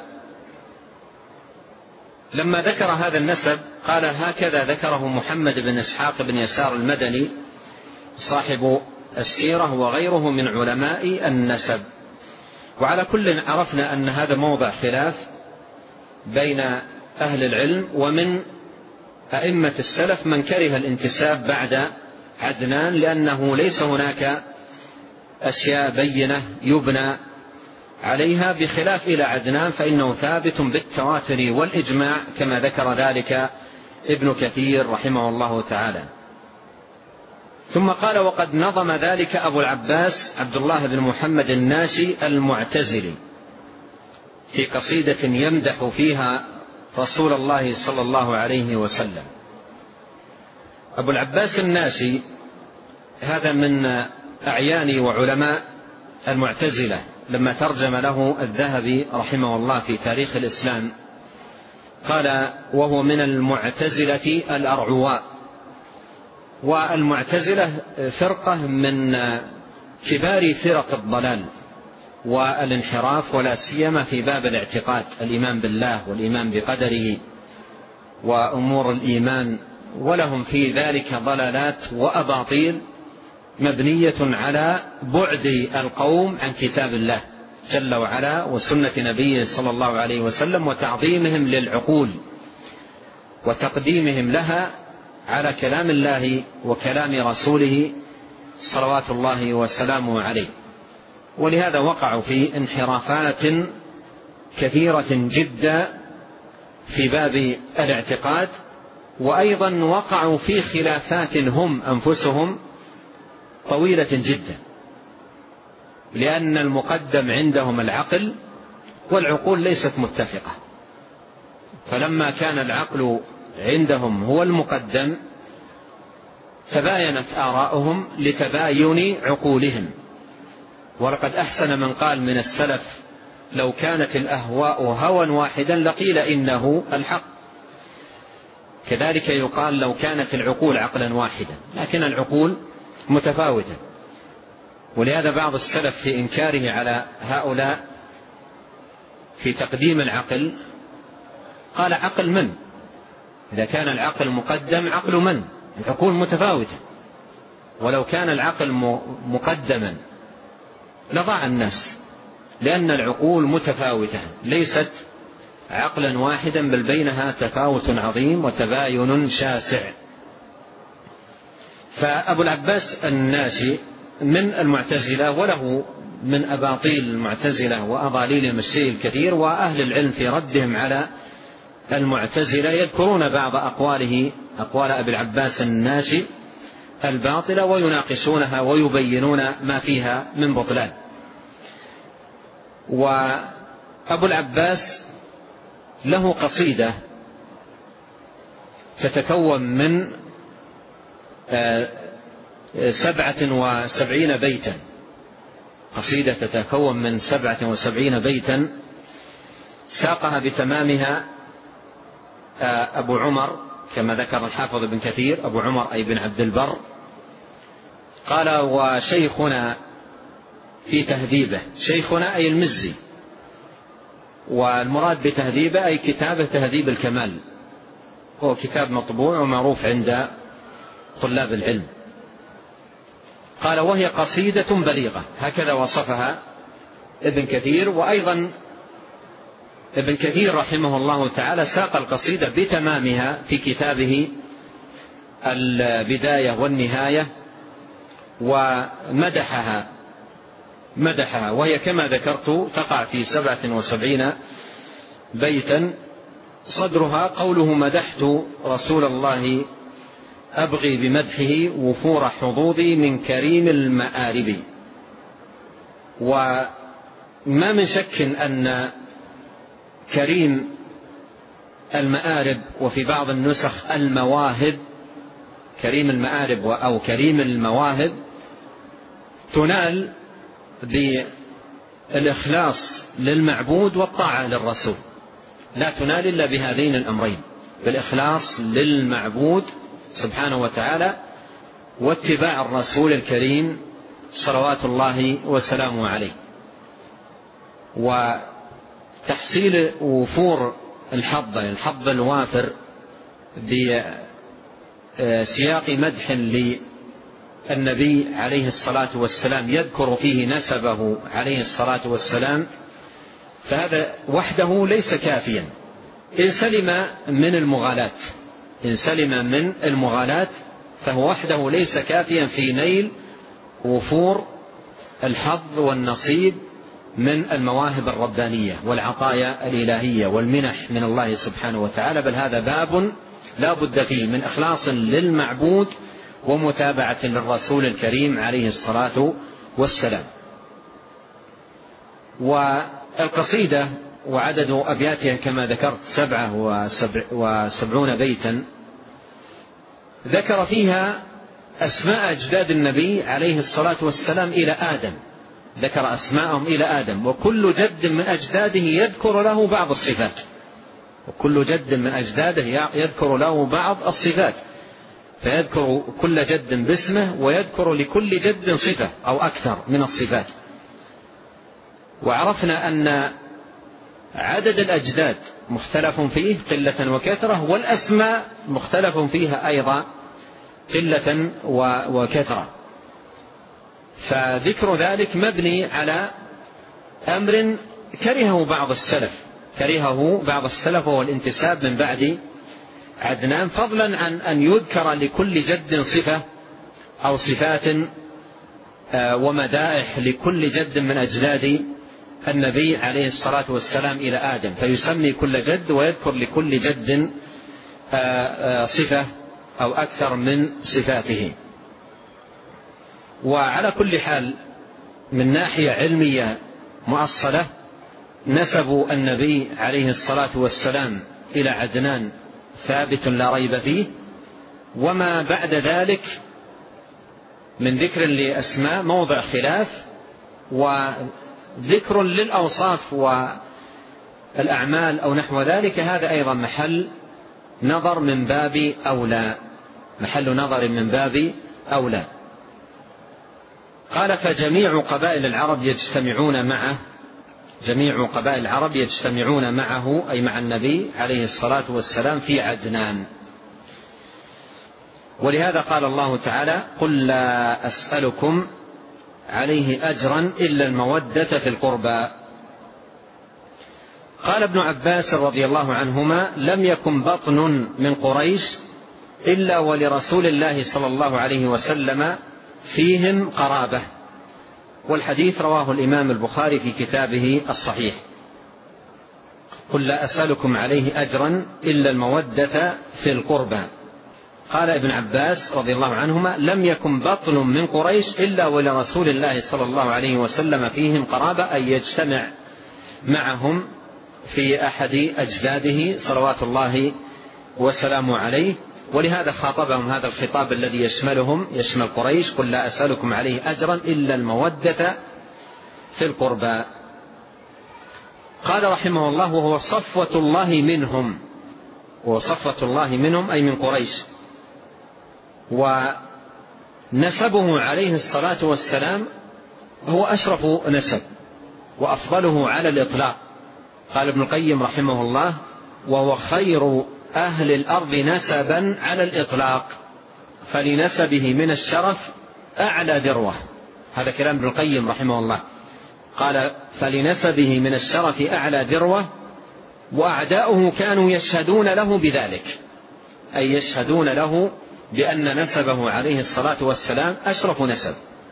لما ذكر هذا النسب قال هكذا ذكره محمد بن إسحاق بن يسار المدني صاحب السيرة وغيره من علماء النسب. وعلى كل عرفنا أن هذا موضع خلاف بين أهل العلم، ومن أئمة السلف من كره الانتساب بعد عدنان لأنه ليس هناك أشياء بينة يبنى عليها، بخلاف إلى عدنان فإنه ثابت بالتواتر والإجماع كما ذكر ذلك ابن كثير رحمه الله تعالى. ثم قال وقد نظم ذلك أبو العباس عبد الله بن محمد الناشي المعتزلي في قصيدة يمدح فيها رسول الله صلى الله عليه وسلم. أبو العباس الناشي هذا من أعيان وعلماء المعتزلة، لما ترجم له الذهبي رحمه الله في تاريخ الإسلام قال وهو من المعتزلة الأرعواء. والمعتزلة فرقة من كبار فرق الضلال والانحراف، ولا سيما في باب الاعتقاد، الإيمان بالله والإيمان بقدره وأمور الإيمان، ولهم في ذلك ضلالات وأباطيل مبنية على بعد القوم عن كتاب الله جل وعلا وسنة نبيه صلى الله عليه وسلم، وتعظيمهم للعقول وتقديمهم لها على كلام الله وكلام رسوله صلوات الله وسلامه عليه. ولهذا وقعوا في انحرافات كثيرة جدا في باب الاعتقاد، وأيضا وقعوا في خلافات هم أنفسهم طويلة جدا، لأن المقدم عندهم العقل والعقول ليست متفقة، فلما كان العقل عندهم هو المقدم تباينت آراؤهم لتباين عقولهم. ولقد أحسن من قال من السلف لو كانت الأهواء هوى واحدا لقيل إنه الحق. كذلك يقال لو كانت العقول عقلا واحدا، لكن العقول متفاوتة. ولهذا بعض السلف في إنكاره على هؤلاء في تقديم العقل قال عقل من؟ إذا كان العقل مقدم عقل من؟ العقول متفاوتة، ولو كان العقل مقدما لضاع الناس، لأن العقول متفاوتة ليست عقلا واحدا، بل بينها تفاوت عظيم وتباين شاسع. فأبو العباس الناشي من المعتزلة، وله من أباطيل المعتزلة وأضاليل الشيء الكثير، وأهل العلم في ردهم على المعتزلة يذكرون بعض أقواله أقوال أبي العباس الناشي الباطلة ويناقشونها ويبينون ما فيها من بطلان. وأبو العباس له قصيدة تتكون من سبعة وسبعين بيتا، قصيدة تتكون من سبعة وسبعين بيتا ساقها بتمامها أبو عمر كما ذكر الحافظ ابن كثير أبو عمر أي بن عبد البر. قال وشيخنا في تهذيبه، شيخنا أي المزي، والمراد بتهذيبه أي كتابه تهذيب الكمال، هو كتاب مطبوع ومعروف عند طلاب العلم. قال وهي قصيدة بليغة، هكذا وصفها ابن كثير. وأيضا ابن كثير رحمه الله تعالى ساق القصيدة بتمامها في كتابه البداية والنهاية ومدحها مدحها وهي كما ذكرت تقع في سبعة وسبعين بيتا، صدرها قوله مدحت رسول الله أبغي بمدحه وفور حظوظي من كريم المآرب. وما من شك أن كريم المآرب، وفي بعض النسخ المواهب، كريم المآرب أو كريم المواهب، تنال بالإخلاص للمعبود والطاعة للرسول، لا تنال إلا بهذين الأمرين، بالإخلاص للمعبود سبحانه وتعالى واتباع الرسول الكريم صلوات الله وسلامه عليه. وتحصيل وفور الحظ، الحظ الوافر بسياق مدح للنبي عليه الصلاة والسلام يذكر فيه نسبه عليه الصلاة والسلام، فهذا وحده ليس كافيا إن سلم من المغالاة إن سلم من المغالاة فهو وحده ليس كافيا في نيل وفور الحظ والنصيب من المواهب الربانية والعطايا الإلهية والمنح من الله سبحانه وتعالى، بل هذا باب لا بد فيه من إخلاص للمعبود ومتابعة للرسول الكريم عليه الصلاة والسلام. والقصيدة وعدد أبياتها كما ذكرت سبعة وسبع وسبعون بيتا، ذكر فيها أسماء أجداد النبي عليه الصلاة والسلام إلى آدم، ذكر أسماءهم إلى آدم، وكل جد من أجداده يذكر له بعض الصفات، وكل جد من أجداده يذكر له بعض الصفات، فيذكر كل جد باسمه ويذكر لكل جد صفة أو أكثر من الصفات. وعرفنا أن عدد الأجداد مختلف فيه قلة وكثرة، والأسماء مختلف فيها أيضا قلة وكثرة، فذكر ذلك مبني على أمر كرهه بعض السلف كرهه بعض السلف وهو الانتساب من بعد عدنان، فضلا عن أن يذكر لكل جد صفة أو صفات ومدائح لكل جد من أجداد النبي عليه الصلاة والسلام إلى آدم، فيسمي كل جد ويذكر لكل جد صفة أو أكثر من صفاته. وعلى كل حال من ناحية علمية مؤصلة نسب النبي عليه الصلاة والسلام إلى عدنان ثابت لا ريب فيه، وما بعد ذلك من ذكر لأسماء موضع خلاف، وذكر للأوصاف والأعمال أو نحو ذلك هذا أيضا محل نظر من باب أولى محل نظر من باب أولى. قال فجميع قبائل العرب يجتمعون معه جميع قبائل العرب يجتمعون معه أي مع النبي عليه الصلاة والسلام في عدنان. ولهذا قال الله تعالى قل لا أسألكم عليه أجرا إلا المودة في القربى. قال ابن عباس رضي الله عنهما لم يكن بطن من قريش إلا ولرسول الله صلى الله عليه وسلم فيهم قرابة، والحديث رواه الإمام البخاري في كتابه الصحيح. قل لا أسألكم عليه أجرا إلا المودة في القربى. قال ابن عباس رضي الله عنهما لم يكن بطن من قريش إلا ولرسول الله صلى الله عليه وسلم فيهم قرابة، أي يجتمع معهم في أحد أجداده صلوات الله وسلامه عليه، ولهذا خاطبهم هذا الخطاب الذي يشملهم يشمل قريش قل لا أسألكم عليه أجرا إلا المودة في القربى. قال رحمه الله وهو صفوة الله منهم، وصفوة الله منهم أي من قريش. ونسبه عليه الصلاة والسلام هو أشرف نسب وأفضله على الإطلاق. قال ابن القيم رحمه الله: وهو خير أهل الأرض نسبا على الإطلاق، فلنسبه من الشرف أعلى ذروة. هذا كلام ابن القيم رحمه الله. قال: فلنسبه من الشرف أعلى ذروة، وأعداؤه كانوا يشهدون له بذلك، أي يشهدون له بأن نسبه عليه الصلاة والسلام أشرف نسب.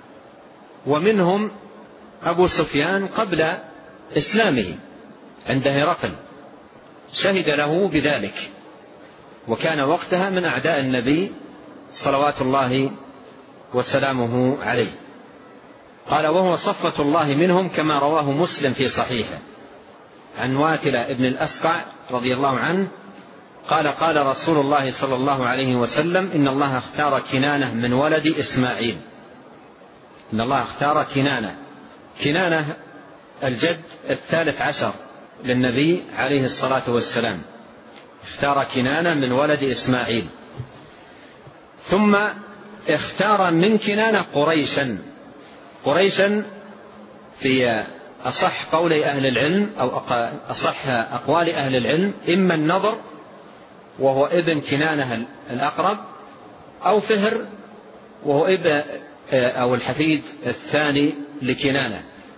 ومنهم أبو سفيان قبل إسلامه عند هرقل شهد له بذلك، وكان وقتها من أعداء النبي صلوات الله وسلامه عليه. قال: وهو صفة الله منهم، كما رواه مسلم في صحيحه عن واتل ابن الأسقع رضي الله عنه قال: قال رسول الله صلى الله عليه وسلم: إن الله اختار كنانة من ولد إسماعيل. إن الله اختار كنانة. كنانة الجد الثالث عشر للنبي عليه الصلاة والسلام، اختار كنانة من ولد إسماعيل. ثم اختار من كنانة قريشا. قريشا في أصح قولي أهل العلم أو أصح أقوال أهل العلم إما النضر وهو ابن كنانة الأقرب، أو فهر وهو ابن أو الحفيد الثاني لكنانة.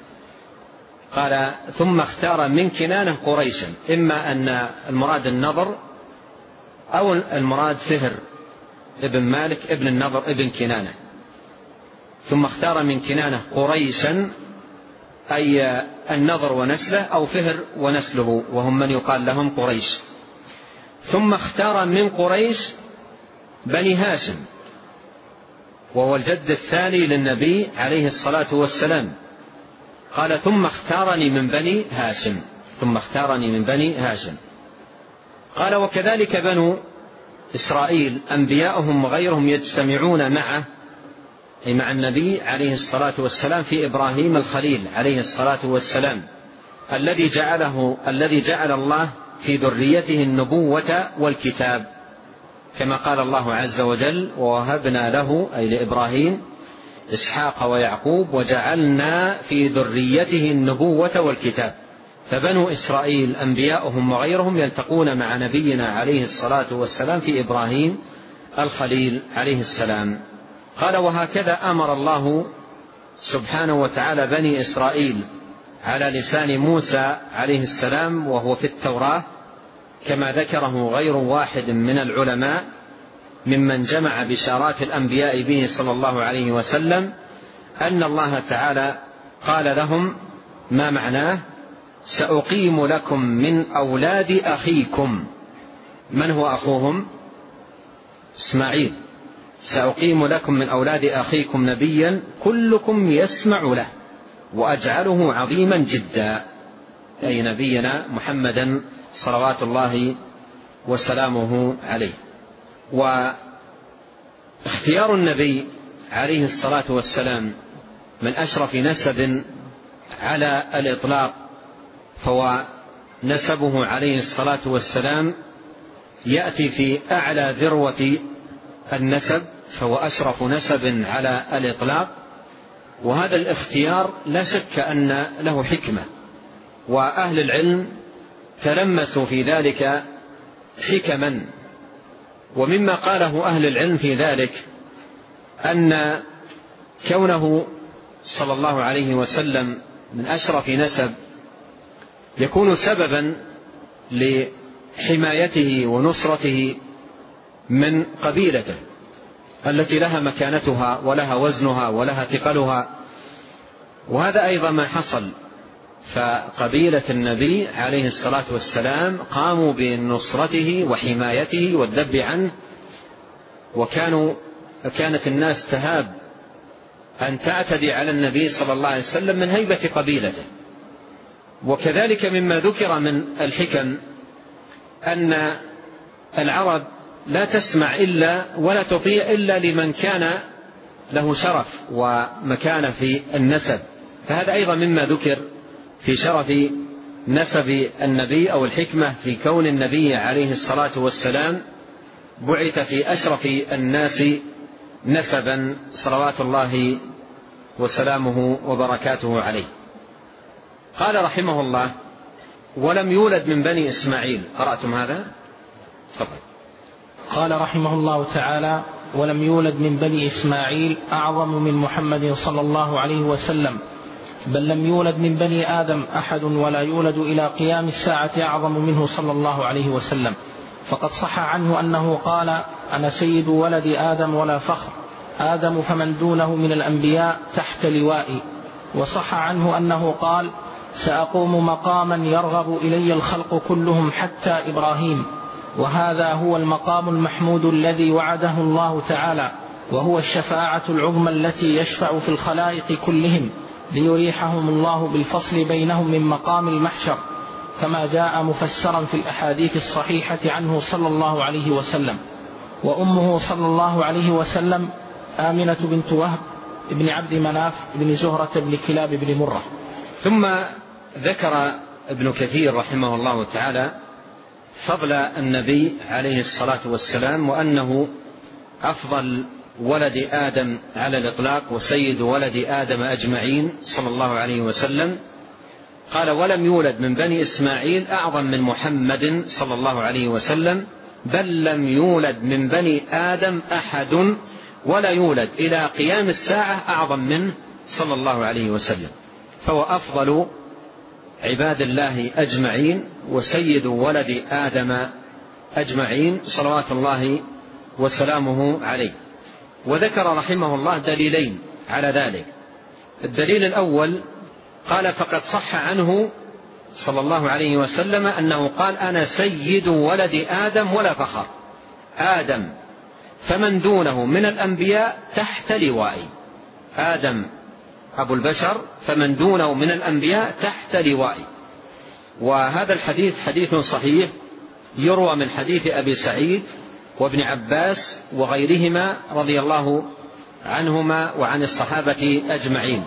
قال: ثم اختار من كنانة قريشا، إما أن المراد النضر أو المراد فهر ابن مالك ابن النضر ابن كنانة. ثم اختار من كنانة قريشا أي النضر ونسله، أو فهر ونسله وهم من يقال لهم قريش. ثم اختار من قريش بني هاشم، وهو الجد الثاني للنبي عليه الصلاة والسلام. قال: ثم اختارني من بني هاشم. ثم اختارني من بني هاشم. قال: وكذلك بنو إسرائيل أنبياؤهم وغيرهم يجتمعون معه، أي مع النبي عليه الصلاة والسلام، في إبراهيم الخليل عليه الصلاة والسلام، الذي جعله الذي جعل الله في ذريته النبوة والكتاب، كما قال الله عز وجل: ووهبنا له أي لإبراهيم إسحاق ويعقوب وجعلنا في ذريته النبوة والكتاب. فبنو إسرائيل أنبياؤهم وغيرهم يلتقون مع نبينا عليه الصلاة والسلام في إبراهيم الخليل عليه السلام. قال: وهكذا أمر الله سبحانه وتعالى بني إسرائيل على لسان موسى عليه السلام، وهو في التوراة، كما ذكره غير واحد من العلماء ممن جمع بشارات الأنبياء به صلى الله عليه وسلم، أن الله تعالى قال لهم: ما معناه؟ سأقيم لكم من أولاد أخيكم. من هو أخوهم؟ إسماعيل. سأقيم لكم من أولاد أخيكم نبيا كلكم يسمع له وأجعله عظيما جدا، أي نبينا محمدا صلوات الله وسلامه عليه. واختيار النبي عليه الصلاة والسلام من أشرف نسب على الإطلاق، فهو نسبه عليه الصلاة والسلام يأتي في أعلى ذروة النسب، فهو أشرف نسب على الإطلاق. وهذا الاختيار لا شك أن له حكمة، وأهل العلم تلمسوا في ذلك حكما. ومما قاله أهل العلم في ذلك أن كونه صلى الله عليه وسلم من أشرف نسب يكون سببا لحمايته ونصرته من قبيلته التي لها مكانتها ولها وزنها ولها ثقلها. وهذا أيضا ما حصل، فقبيلة النبي عليه الصلاة والسلام قاموا بنصرته وحمايته والذب عنه، وكانوا كانت الناس تهاب أن تعتدي على النبي صلى الله عليه وسلم من هيبة قبيلته. وكذلك مما ذكر من الحكم أن العرب لا تسمع إلا ولا تطيع إلا لمن كان له شرف ومكانة في النسب، فهذا أيضا مما ذكر في شرف نسب النبي أو الحكمة في كون النبي عليه الصلاة والسلام بعث في أشرف الناس نسبا صلوات الله وسلامه وبركاته عليه. قال رحمه الله: ولم يولد من بني إسماعيل. قرأتم هذا؟ تفضل. قال رحمه الله تعالى: ولم يولد من بني إسماعيل أعظم من محمد صلى الله عليه وسلم، بل لم يولد من بني آدم أحد ولا يولد إلى قيام الساعة أعظم منه صلى الله عليه وسلم. فقد صح عنه أنه قال: أنا سيد ولد آدم ولا فخر، آدم فمن دونه من الأنبياء تحت لوائي. وصح عنه أنه قال: سأقوم مقاما يرغب إلي الخلق كلهم حتى إبراهيم. وهذا هو المقام المحمود الذي وعده الله تعالى، وهو الشفاعة العظمى التي يشفع في الخلائق كلهم ليريحهم الله بالفصل بينهم من مقام المحشر، كما جاء مفسرا في الأحاديث الصحيحة عنه صلى الله عليه وسلم. وأمه صلى الله عليه وسلم آمنة بنت وهب ابن عبد مناف ابن زهرة ابن كلاب ابن مرة. ثم ذكر ابن كثير رحمه الله تعالى فضل النبي عليه الصلاة والسلام، وأنه أفضل ولد آدم على الإطلاق وسيد ولد آدم أجمعين صلى الله عليه وسلم. قال: ولم يولد من بني إسماعيل أعظم من محمد صلى الله عليه وسلم، بل لم يولد من بني آدم أحد ولا يولد إلى قيام الساعة أعظم منه صلى الله عليه وسلم. فهو أفضل عباد الله أجمعين وسيد ولد آدم أجمعين صلوات الله وسلامه عليه. وذكر رحمه الله دليلين على ذلك. الدليل الأول قال: فقد صح عنه صلى الله عليه وسلم أنه قال: أنا سيد ولد آدم ولا فخر، آدم فمن دونه من الأنبياء تحت لوائي. آدم أبو البشر، فمن دونه من الأنبياء تحت لوائي. وهذا الحديث حديث صحيح يروى من حديث أبي سعيد وابن عباس وغيرهما رضي الله عنهما وعن الصحابة أجمعين.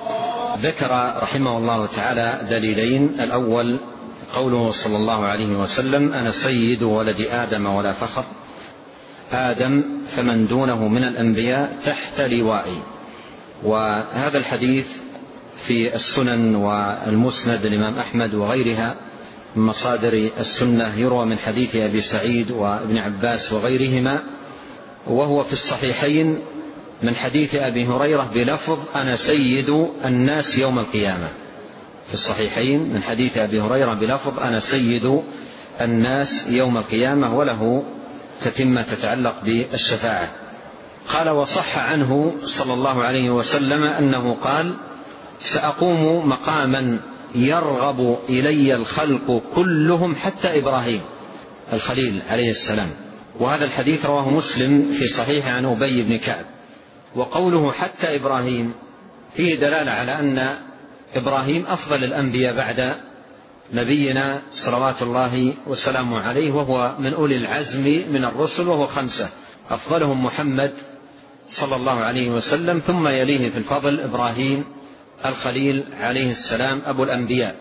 ذكر رحمه الله تعالى دليلين: الأول قوله صلى الله عليه وسلم: أنا سيد ولد آدم ولا فخر، آدم فمن دونه من الأنبياء تحت لوائي. وهذا الحديث في السنن والمسند الإمام أحمد وغيرها من مصادر السنة، يروى من حديث أبي سعيد وابن عباس وغيرهما، وهو في الصحيحين من حديث أبي هريرة بلفظ: أنا سيد الناس يوم القيامة. في الصحيحين من حديث أبي هريرة بلفظ: أنا سيد الناس يوم القيامة، وله تتمة تتعلق بالشفاعة. قال: وصح عنه صلى الله عليه وسلم أنه قال: سأقوم مقاما يرغب إلي الخلق كلهم حتى إبراهيم الخليل عليه السلام. وهذا الحديث رواه مسلم في صحيح عن أبي بن كعب. وقوله حتى إبراهيم فيه دلالة على أن إبراهيم أفضل الأنبياء بعد نبينا صلوات الله وسلامه عليه، وهو من أولي العزم من الرسل، وهو خمسة، أفضلهم محمد صلى الله عليه وسلم، ثم يليه في الفضل إبراهيم الخليل عليه السلام أبو الأنبياء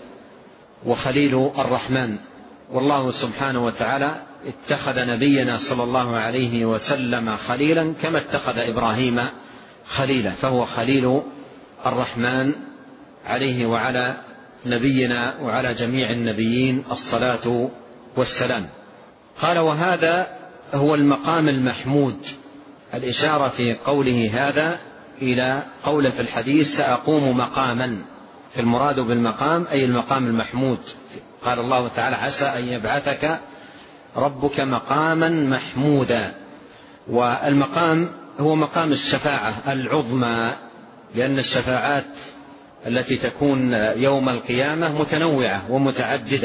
وخليل الرحمن. والله سبحانه وتعالى اتخذ نبينا صلى الله عليه وسلم خليلا كما اتخذ إبراهيم خليلا، فهو خليل الرحمن عليه وعلى نبينا وعلى جميع النبيين الصلاة والسلام. قال: وهذا هو المقام المحمود. الإشارة في قوله هذا إلى قوله في الحديث: سأقوم مقاما. في المراد بالمقام أي المقام المحمود. قال الله تعالى: عسى أن يبعثك ربك مقاما محمودا. والمقام هو مقام الشفاعة العظمى، لأن الشفاعات التي تكون يوم القيامة متنوعة ومتعددة،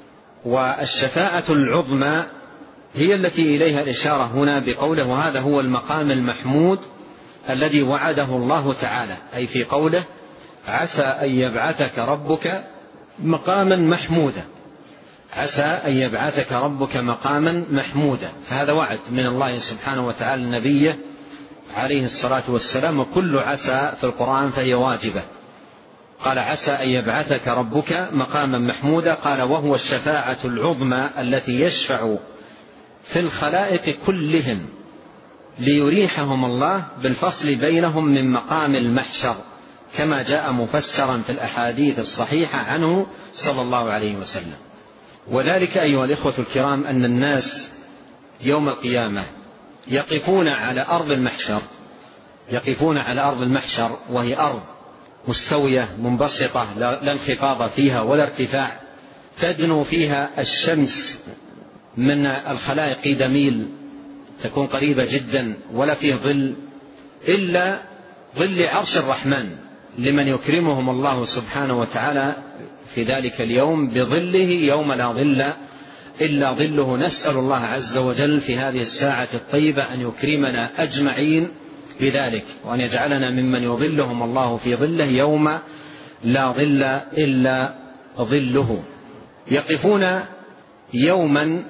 والشفاعة العظمى هي التي إليها الإشارة هنا بقوله: وهذا هو المقام المحمود الذي وعده الله تعالى، أي في قوله: عسى أن يبعثك ربك مقاما محمودا. عسى أن يبعثك ربك مقاما محمودا، فهذا وعد من الله سبحانه وتعالى لنبيه عليه الصلاة والسلام. وكل عسى في القرآن فهي واجبة، قال عسى أن يبعثك ربك مقاما محمودا. قال وهو الشفاعة العظمى التي يشفع في الخلائق كلهم ليريحهم الله بالفصل بينهم من مقام المحشر، كما جاء مفسرا في الأحاديث الصحيحة عنه صلى الله عليه وسلم. وذلك أيها الإخوة الكرام أن الناس يوم القيامة يقفون على أرض المحشر، يقفون على أرض المحشر وهي أرض مستوية منبسطة لا انخفاض فيها ولا ارتفاع، تدنو فيها الشمس من الخلائق دميل، تكون قريبة جدا ولا فيه ظل إلا ظل عرش الرحمن لمن يكرمهم الله سبحانه وتعالى في ذلك اليوم بظله يوم لا ظل إلا ظله. نسأل الله عز وجل في هذه الساعة الطيبة أن يكرمنا أجمعين بذلك، وأن يجعلنا ممن يظلهم الله في ظله يوم لا ظل إلا ظله. يقفون يوما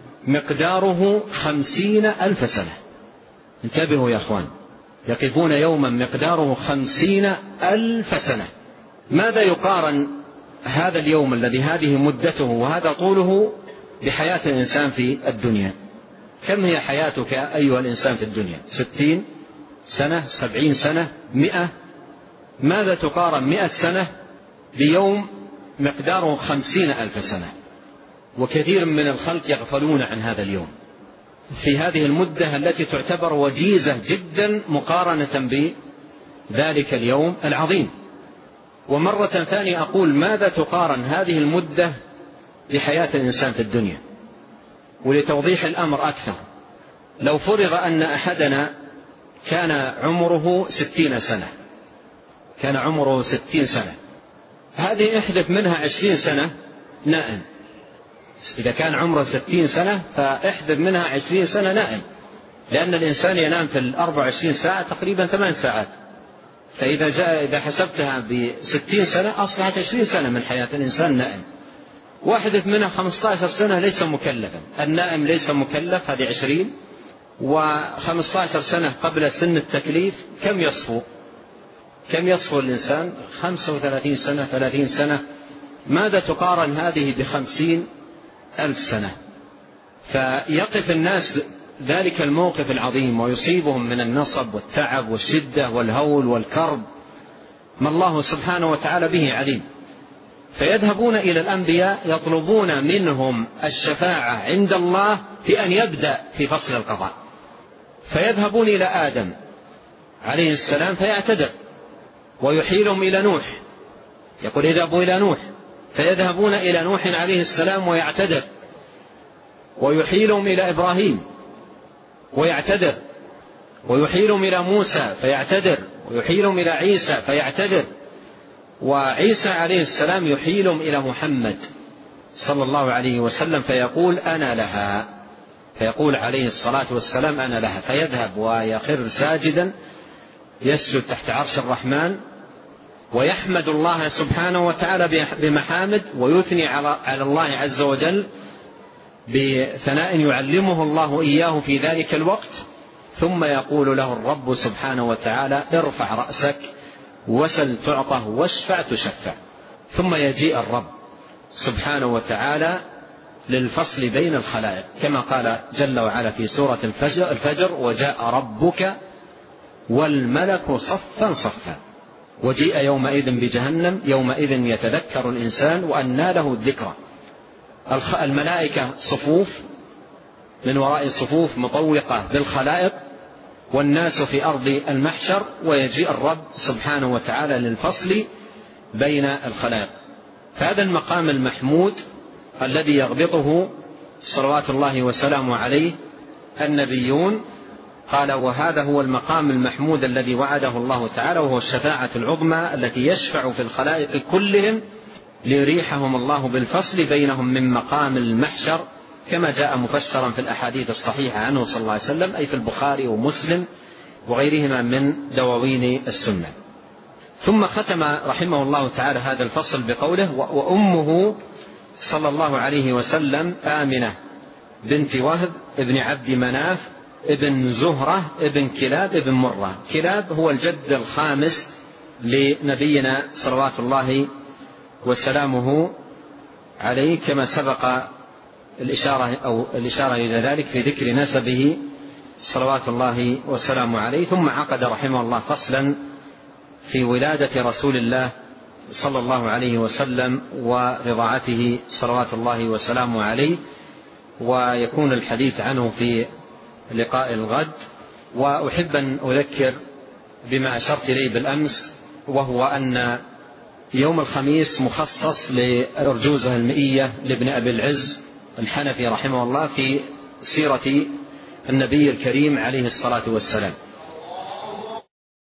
مقداره خمسين ألف سنة. انتبهوا يا أخوان، يقفون يوما مقداره خمسين ألف سنة. ماذا يقارن هذا اليوم الذي هذه مدته وهذا طوله بحياة الإنسان في الدنيا؟ كم هي حياتك أيها الإنسان في الدنيا؟ ستين سنة، سبعين سنة، مئة؟ ماذا تقارن مئة سنة بيوم مقداره خمسين ألف سنة؟ وكثير من الخلق يغفلون عن هذا اليوم في هذه المدة التي تعتبر وجيزة جدا مقارنة بذلك اليوم العظيم. ومرة ثانية أقول ماذا تقارن هذه المدة بحياة الإنسان في الدنيا؟ ولتوضيح الأمر أكثر، لو فرض أن أحدنا كان عمره ستين سنة، كان عمره ستين سنة، هذه احذف منها عشرين سنة نائم. إذا كان عمره ستين سنة فاحذف منها عشرين سنة نائم، لأن الإنسان ينام في الأربع وعشرين ساعة تقريبا ثمان ساعات، فإذا جاء إذا حسبتها بستين سنة أصبحت عشرين سنة من حياة الإنسان نائم. واحذف منها خمسة عشر سنة ليس مكلفا، النائم ليس مكلف، هذه عشرين، وخمسة عشر سنة قبل سن التكليف كم يصفو؟ كم يصفو الإنسان؟ خمسة وثلاثين سنة، ثلاثين سنة. ماذا تقارن هذه بخمسين ألف سنة؟ فيقف الناس ذلك الموقف العظيم ويصيبهم من النصب والتعب والشدة والهول والكرب ما الله سبحانه وتعالى به عليم، فيذهبون إلى الأنبياء يطلبون منهم الشفاعة عند الله في أن يبدأ في فصل القضاء، فيذهبون إلى آدم عليه السلام فيعتذر، ويحيلهم إلى نوح، يقول اذهبوا إلى نوح، فيذهبون إلى نوح عليه السلام ويعتذر، ويحيلهم إلى إبراهيم ويعتذر، ويحيلهم إلى موسى فيعتذر، ويحيلهم إلى عيسى فيعتذر، وعيسى عليه السلام يحيلهم إلى محمد صلى الله عليه وسلم فيقول أنا لها، فيقول عليه الصلاة والسلام أنا لها، فيذهب ويخر ساجدا يسجد تحت عرش الرحمن ويحمد الله سبحانه وتعالى بمحامد، ويثني على الله عز وجل بثناء يعلمه الله إياه في ذلك الوقت، ثم يقول له الرب سبحانه وتعالى ارفع رأسك وسل تعطه واشفع تشفع. ثم يجيء الرب سبحانه وتعالى للفصل بين الخلائق كما قال جل وعلا في سورة الفجر, الفجر وجاء ربك والملك صفا صفا. وجيء يومئذ بجهنم، يومئذ يتذكر الإنسان وأنى له الذكرى. الملائكة صفوف من وراء صفوف مطوقة بالخلائق، والناس في أرض المحشر، ويجيء الرب سبحانه وتعالى للفصل بين الخلائق. فهذا المقام المحمود الذي يغبطه صلوات الله وسلامه عليه النبيون، قال وهذا هو المقام المحمود الذي وعده الله تعالى، وهو الشفاعة العظمى التي يشفع في الخلائق كلهم ليريحهم الله بالفصل بينهم من مقام المحشر، كما جاء مفسرا في الأحاديث الصحيحة عنه صلى الله عليه وسلم، أي في البخاري ومسلم وغيرهما من دواوين السنة. ثم ختم رحمه الله تعالى هذا الفصل بقوله وأمه صلى الله عليه وسلم آمنة بنت وهب ابن عبد مناف ابن زهرة ابن كلاب ابن مرة. كلاب هو الجد الخامس لنبينا صلوات الله وسلامه عليه، كما سبق الإشارة أو الإشارة إلى ذلك في ذكر نسبه صلوات الله وسلامه عليه. ثم عقد رحمه الله فصلا في ولادة رسول الله صلى الله عليه وسلم ورضاعته صلوات الله وسلامه عليه، ويكون الحديث عنه في لقاء الغد. وأحب أن أذكر بما أشرت إليه بالأمس، وهو أن يوم الخميس مخصص لأرجوزة المئية لابن أبي العز الحنفي رحمه الله في سيرة النبي الكريم عليه الصلاة والسلام.